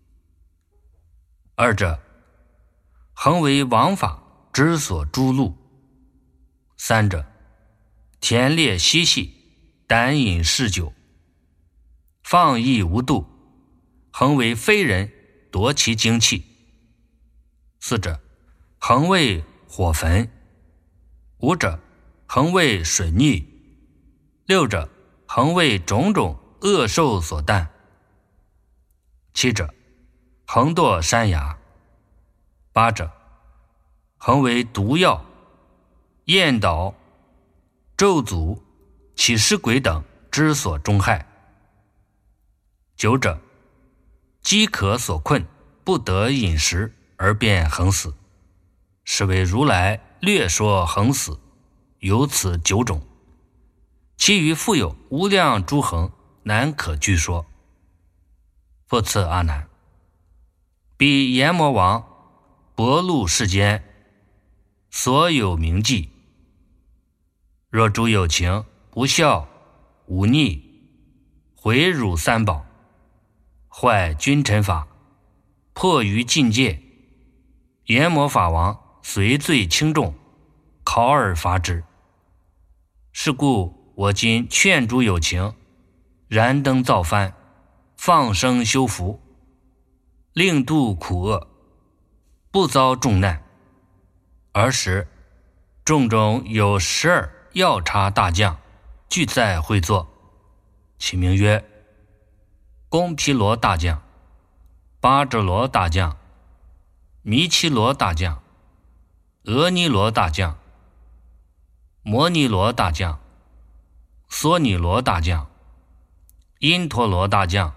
[SPEAKER 1] 二者，恒为王法之所诛戮。三者，田猎嬉戏，胆饮嗜酒，放逸无度，恒为非人夺其精气。四者，恒为火焚。五者，恒为水逆。六者，恒为种种恶兽所啖。七者，恒堕山崖。八者，恒为毒药、焰倒、咒诅、起尸鬼等之所中害。九者， 饥渴所困，不得饮食而便横死，是为如来略说横死，有此9种，其余复有无量诸横，难可具说。复次阿难，彼阎魔王薄露世间所有名迹，若诸有情不孝忤逆，毁辱三宝，坏君臣法，迫于禁戒，阎魔法王随罪轻重，考而罚之。是故我今劝诸有情，燃灯造幡，放生修福，令度苦厄，不遭重难。尔时众中有12要察大将俱在会座，其名曰宫毗罗大将、巴遮罗大将、弥耆罗大将、阿尼罗大将、摩尼罗大将、梭尼罗大将、因陀罗大将、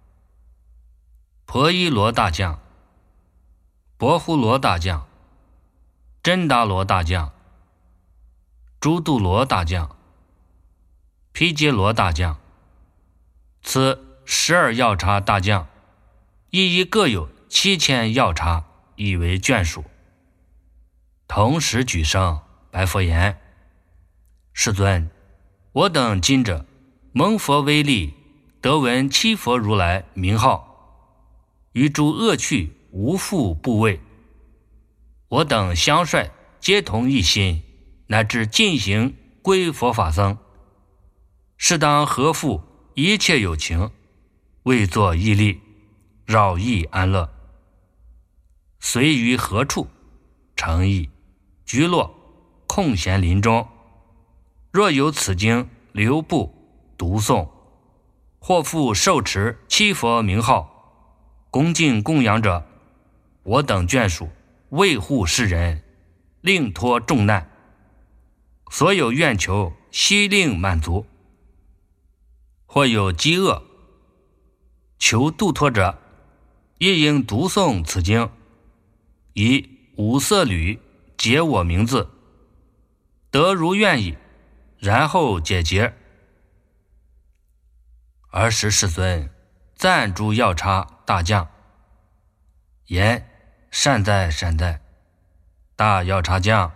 [SPEAKER 1] 婆伊罗大将、婆呼罗大将、真达罗大将、诸度罗大将、毗揭罗大将。此12要察大将，一各有7000要察，以为眷属。同时举声白佛言：世尊，我等今者蒙佛威力，得闻七佛如来名号，于诸恶趣无复怖畏。我等相率皆同一心，乃至尽行归佛法僧，是当何复一切有情，为作义力，饶益安乐。随于何处，诚意居落，空闲林中，若有此经流布读诵，或复受持七佛名号，恭敬供养者，我等眷属为护世人，令脱重难，所有愿求悉令满足。或有饥饿求度脱者，亦应读诵此经，以五色缕解我名字，得如愿意，然后解结。尔时世尊赞诸要察大将，言：善哉善哉，大要察将，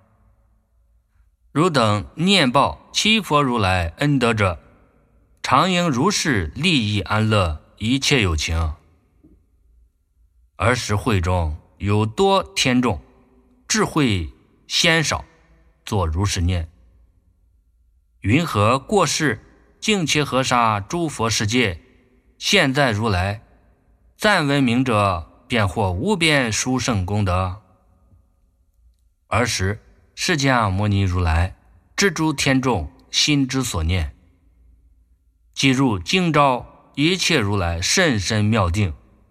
[SPEAKER 1] 汝等念报七佛如来恩德者，常应如是利益安乐一切有情。尔时会中有多天众，智慧鲜少，作如是念：云何过世净切河沙诸佛世界，现在如来赞闻名者，便获无边殊胜功德。尔时释迦牟尼如来知诸天众心之所念，即入经召一切如来甚深妙定，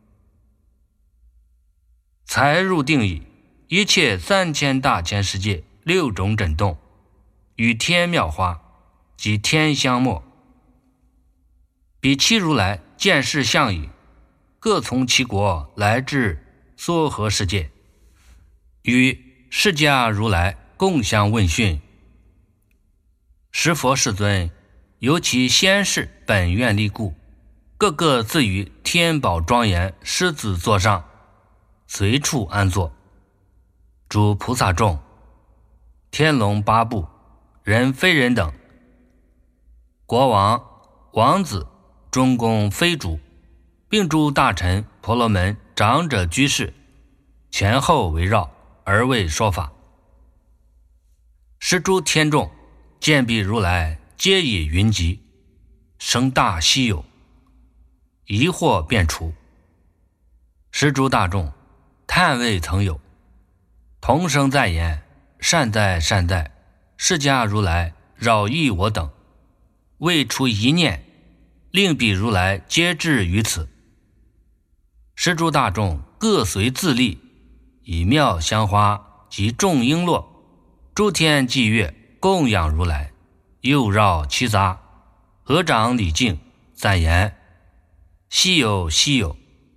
[SPEAKER 1] 才入定矣。一切3000大千世界6种震动，与天妙花及天香末，彼七如来见是相矣，各从其国来至娑婆世界，与释迦如来共相问讯。十佛世尊由其先世本愿力故，个个自于天宝庄严狮子座上，随处安坐。诸菩萨众、天龙八部、人非人等，国王、王子、中宫妃主，并诸大臣、婆罗门、长者居士，前后围绕而为说法。十诸天众见彼如来，皆以云集，生大希有，疑惑便除。十诸大众叹未曾有，同声赞言：善哉善哉，释迦如来饶益我等，未出一念，令彼如来皆至于此。十诸大众各随自力，以妙香花及众璎珞、诸天伎乐供养如来，又绕其匝，合掌礼敬，赞言：稀有稀有，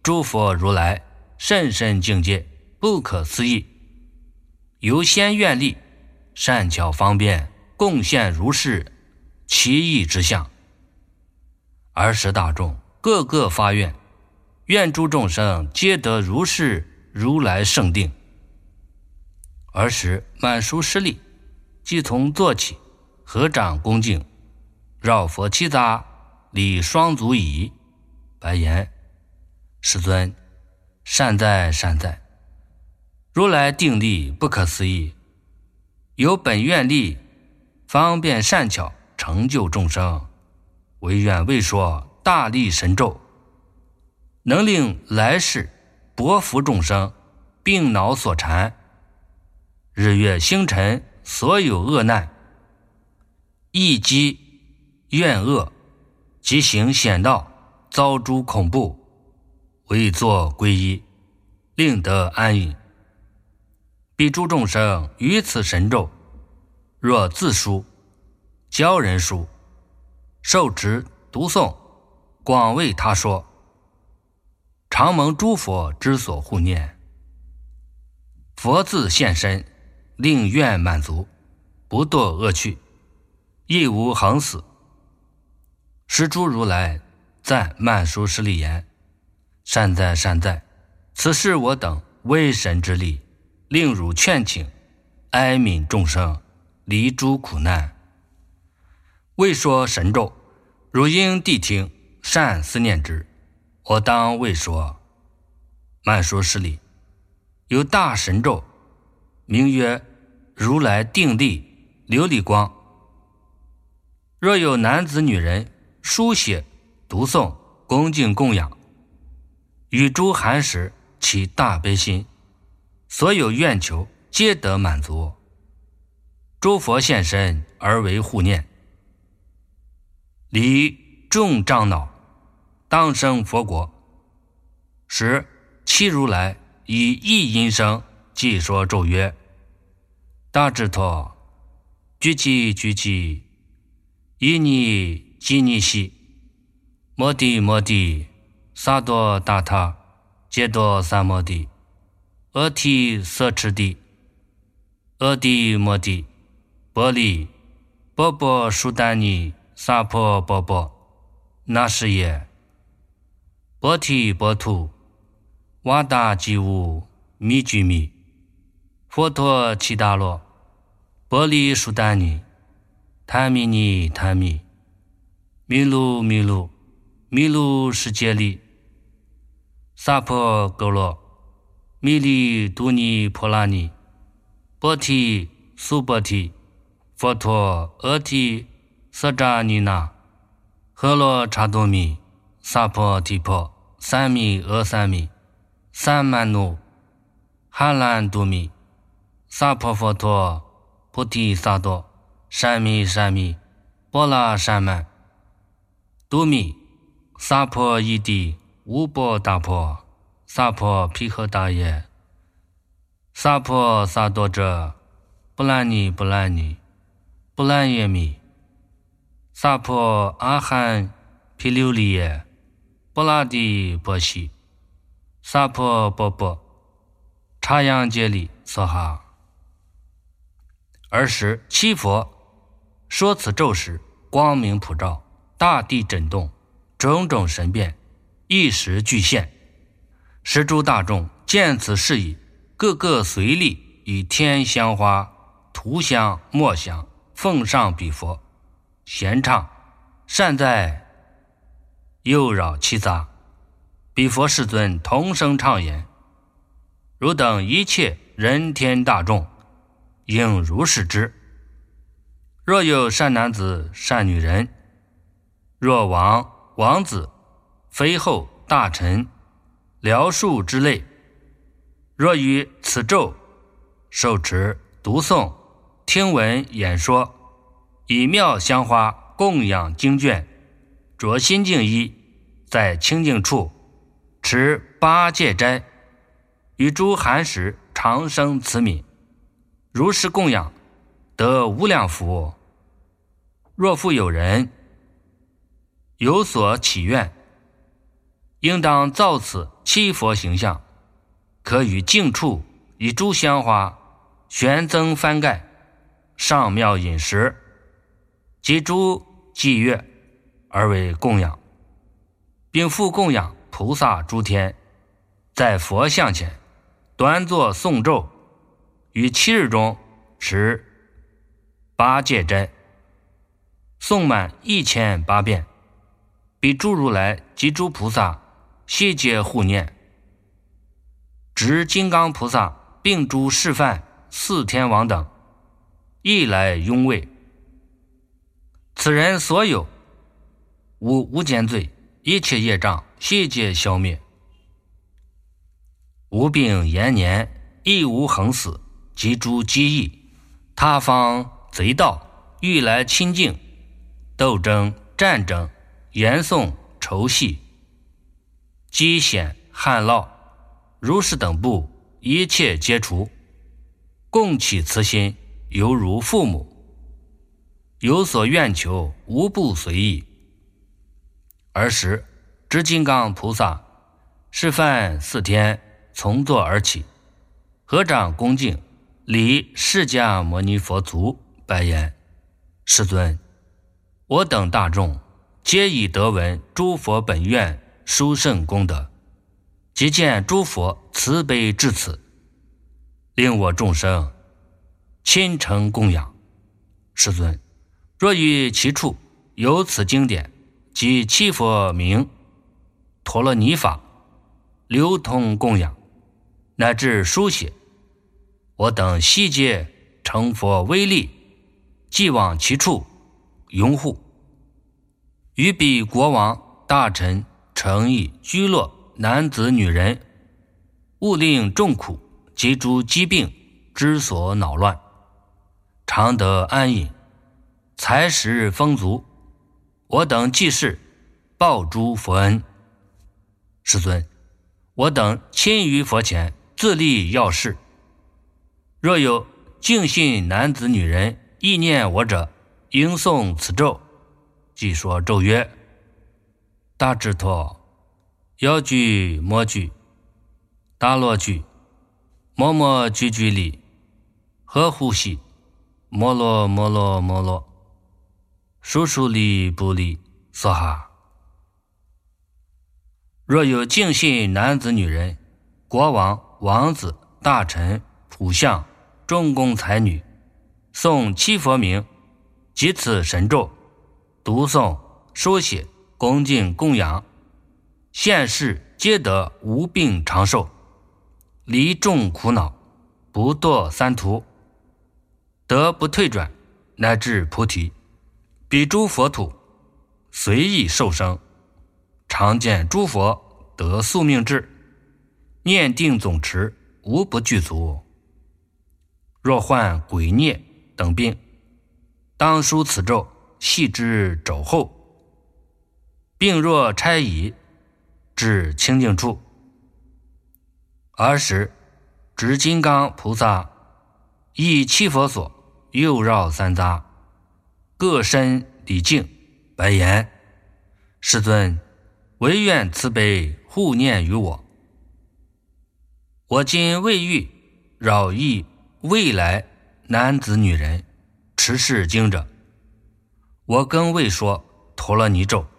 [SPEAKER 1] 诸佛如来甚深境界，不可思议，由先愿力，善巧方便，贡献如是奇异之相。尔时大众个个发愿，愿诸众生皆得如是如来圣定。尔时满书施礼，即从坐起，合掌恭敬，绕佛七匝，礼双足矣，白言：世尊，善哉善哉，如来定力不可思议，有本愿力，方便善巧，成就众生，唯愿为说大力神咒，能令来世薄福众生，病恼所缠，日月星辰所有恶难，一积怨恶，即行险道，遭诸恐怖，唯作皈依，令得安隐。彼诸众生于此神咒，若自书、教人书、受持、读诵，广为他说，常蒙诸佛之所护念，佛自现身，令愿满足，不堕恶趣，亦无恒死。时诸如来赞曼殊室利言：善哉善哉，此是我等为神之力，令汝劝请，哀悯众生，离诸苦难。为说神咒，汝应谛听，善思念之。我当为说。曼殊室利，有大神咒，名曰如来定力琉璃光。若有男子女人书写、读诵、恭敬供养，与诸寒食，起大悲心，所有愿求皆得满足。诸佛现身而为护念，离众障恼，当生佛国。时七如来以一音声即说咒曰：大智陀，居其居其，伊尼基尼西，摩地摩地，萨多达他，揭多萨摩地，阿提瑟持地，阿地摩地，波利波波舒丹尼，萨婆波波，那是也。波提波图，瓦达吉乌，米居米，佛陀悉达罗，波利舒丹尼，檀米尼檀米，米卢米卢，米卢世界里，萨婆勾罗，米利杜尼婆拉尼，波提苏波提，佛陀阿提瑟扎尼那，荷罗查多米，萨婆提婆，三米阿三米，三曼努，哈兰多米，萨婆佛陀，菩提萨多，山米山米，波拉山曼，多米，萨婆伊地，乌波达婆，萨婆毗诃达耶，萨婆萨多者，布兰尼布兰尼，布兰耶米，萨婆阿含毗琉璃耶，波拉蒂波西，萨婆波波，插央揭里梭哈。尔时七佛说此咒时，光明普照，大地震动，种种神变一时俱现。十诸大众见此事已，个个随力以天香花、涂香、墨香奉上彼佛，咸唱：善哉，诱扰七匝。彼佛世尊同声唱言：汝等一切人天大众，应如是知。若有善男子、善女人，若王、王子、妃后、大臣、僚庶之类，若于此咒受持、读诵、听闻演说，以妙香花供养经卷，着心净衣，在清净处持八戒斋，与诸寒食长生慈悯，如是供养，得无量福。若复有人有所祈愿， 应当造此七佛形象，可与净处以诸香花悬增翻盖，上妙饮食，及诸祭乐而为供养，并复供养菩萨诸天，在佛像前端坐诵咒，于7日中持8戒斋，诵满1008遍，比诸如来及诸菩萨悉皆护念，执金刚菩萨并诸示范4天王等亦来拥卫。此人所有无间罪，一切业障悉皆消灭，无病延年，亦无横死及诸机役，他方贼盗欲来亲近，斗争战争严讼仇隙饥险旱涝，如是等部一切皆除，共起慈心，犹如父母，有所愿求，无不随意。尔时执金刚菩萨示范4天，从座而起，合掌恭敬，礼释迦牟尼佛足，白言：世尊，我等大众皆已得闻诸佛本愿殊胜功德，即见诸佛慈悲至此，令我众生亲诚供养。世尊，若于其处有此经典及七佛名陀罗尼法流通供养，乃至书写，我等悉皆成佛威力，既往其处拥护。于彼国王大臣诚意居落男子女人，勿令众苦及诸疾病之所恼乱，常得安隐，财食丰足，我等济世报诸佛恩。世尊，我等亲于佛前自立要事，若有敬信男子女人意念我者，应诵此咒，即说咒曰：大智陀妖具摩具大罗具摩摩居居里呵护系摩罗摩罗摩罗疏疏里不里梭哈。若有敬信男子女人、国王、王子、大臣、普相、众公才女，诵七佛名及此神咒，读诵书写恭敬供养，现世皆得无病长寿，离众苦恼，不堕三途，得不退转，乃至菩提。彼诸佛土随意受生，常见诸佛得宿命智，念定总持，无不具足。若患鬼孽等病，当书此咒，系之肘后，病若差移，至清净处。尔时执金刚菩萨以七佛所右绕三匝，各身礼敬，白言：世尊，唯愿慈悲护念于我。我今未欲扰益未来男子女人持是经者，我更未说陀罗尼咒。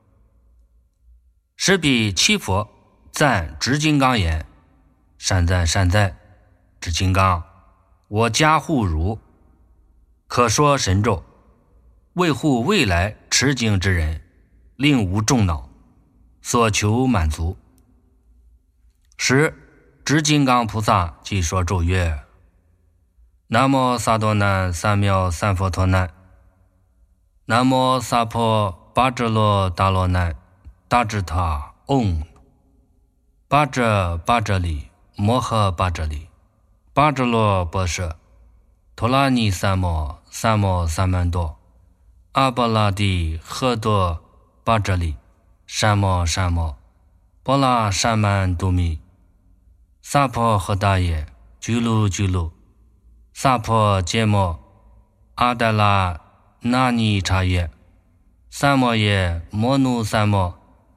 [SPEAKER 1] 时彼七佛赞执金刚言：善哉善哉，执金刚，我加护汝，可说神咒，为护未来持经之人，令无众恼，所求满足。时执金刚菩萨即说咒曰：南无萨多南三藐三佛陀南，南无萨婆巴遮罗达罗南，大智他嗡，巴遮巴遮里摩诃巴遮里巴遮罗波舍陀拉尼三摩三摩三曼多阿波拉蒂诃多巴遮里山摩山摩波拉山曼度米萨婆诃大耶居鲁居鲁萨婆揭摩阿达拉那尼察耶三摩耶摩努三摩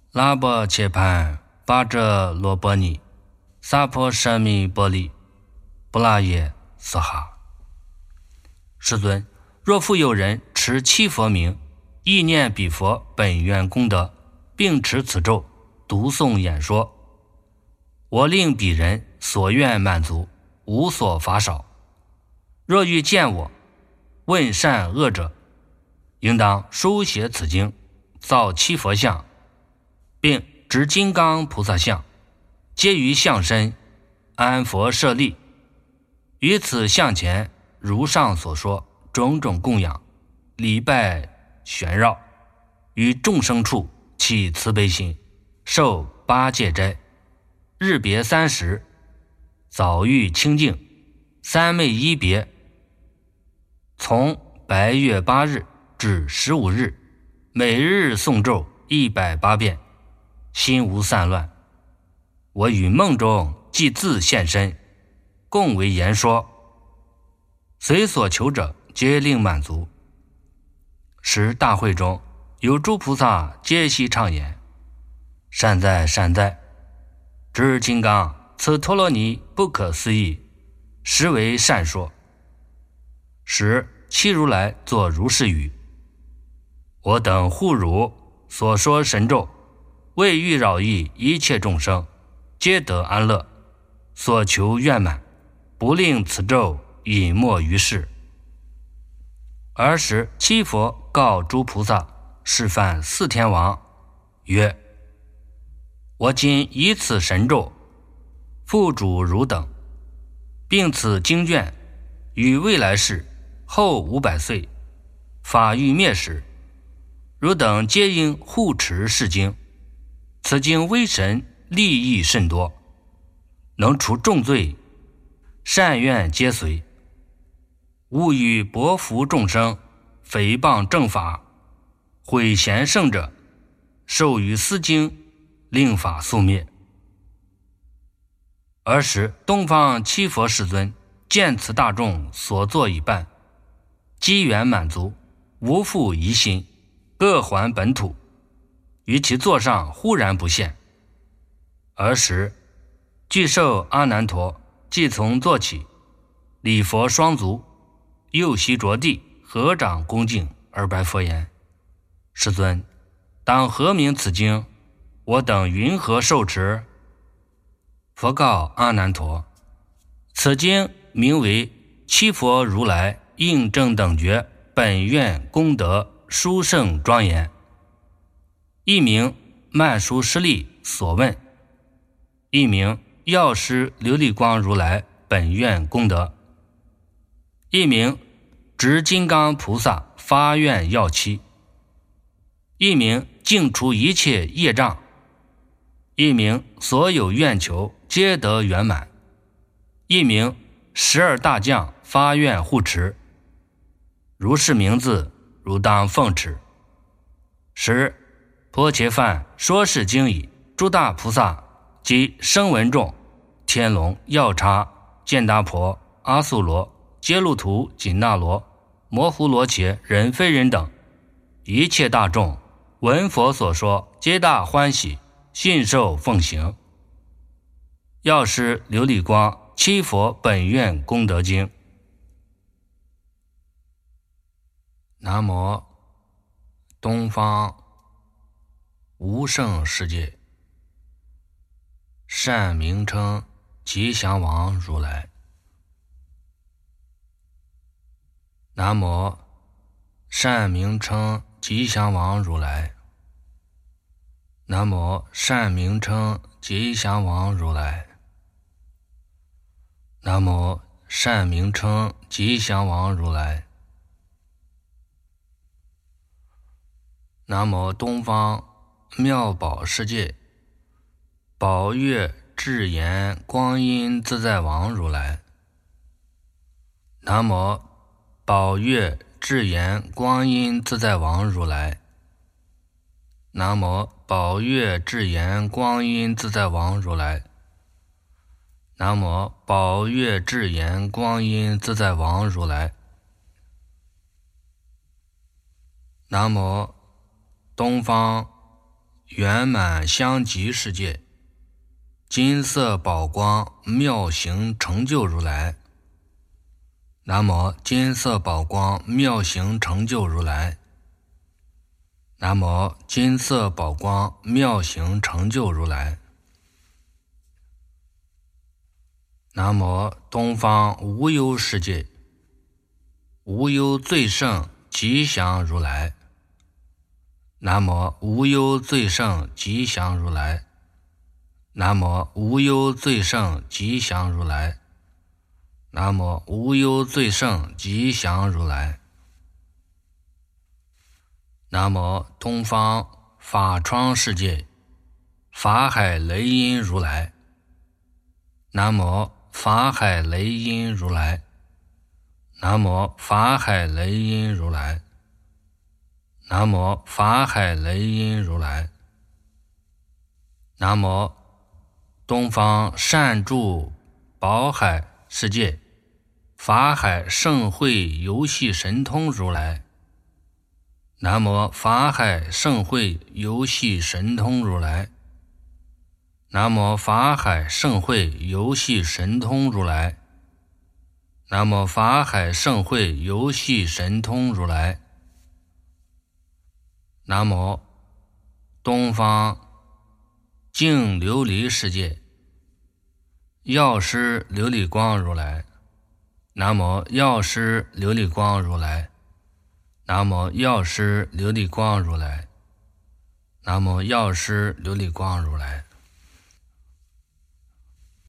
[SPEAKER 1] 拉波切潘巴遮罗波尼萨婆舍米波利布拉耶斯哈。世尊，若复有人持七佛名，意念彼佛本愿功德，并持此咒，读诵演说，我令彼人所愿满足，无所乏少。若欲见我，问善恶者，应当书写此经，造七佛像，并执金刚菩萨像，皆于像身安佛舍利，于此像前如上所说种种供养，礼拜旋绕，于众生处起慈悲心，受八戒斋，日别30，早浴清净，三昧一别，从白月8日至15日，每日诵咒108遍，心无散乱。我于梦中即自现身，共为言说，随所求者皆令满足。时大会中有诸菩萨皆悉唱言：善哉善哉，知金刚，此陀罗尼不可思议，实为善说。时七如来作如是语：我等护汝所说神咒，为欲饶益一切众生，皆得安乐，所求圆满，不令此咒隐没于世。尔时七佛告诸菩萨示范4天王曰：我今以此神咒付嘱汝等，并此经卷于未来世后500岁法欲灭时，汝等皆应护持是经。此经威神利益甚多，能除重罪，善愿皆随。勿与薄福众生，诽谤正法，毁贤圣者，受于斯经，令法速灭。尔时东方七佛世尊见此大众所作已办，机缘满足，无复疑心，各还本土，于其座上忽然不现。尔时具受阿难陀即从坐起，礼佛双足，右膝着地，合掌恭敬而白佛言：世尊，当何名此经？我等云何受持？佛告阿难陀：此经名为七佛如来应正等觉本愿功德殊胜庄严，一名曼殊师利所问，一名药师琉璃光如来本愿功德，一名执金刚菩萨发愿药期，一名净除一切业障，一名所有愿求皆得圆满，一名12大将发愿护持。如是名字，汝当奉持。时婆伽梵说是经已，诸大菩萨及声闻众、天龙、药叉、犍达婆、阿素罗、揭路图、紧那罗、摩呼罗伽、人非人等一切大众闻佛所说，皆大欢喜，信受奉行。药师琉璃光七佛本愿功德经。南无东方无胜世界善名称吉祥王如来。南无善名称吉祥王如来。南无善名称吉祥王如来。南无善名称吉祥王如来。南无东方妙宝世界宝月智严光阴自在王如来。南无宝月智严光阴自在王如来。南无宝月智严光阴自在王如来。南无宝月智严光阴自在王如来。南无东方圆满相极世界，金色宝光妙行成就如来。南无金色宝光妙行成就如来。南无金色宝光妙行成就如来。南无东方无忧世界，无忧最胜吉祥如来。南无无忧最胜吉祥如来。南无无忧最胜吉祥如来。南无无忧最胜吉祥如来。南无东方法窗世界，法海雷音如来。南无法海雷音如来。南无法海雷音如来。南无法海雷音如来。南无东方善住宝海世界，法海盛会游戏神通如来。南无法海盛会游戏神通如来。南无法海盛会游戏神通如来。南无法海盛会游戏神通如来。南无东方净琉璃世界，药师琉璃光如来。南无药师琉璃光如来。南无药师琉璃光如来。南无药师琉璃光如来。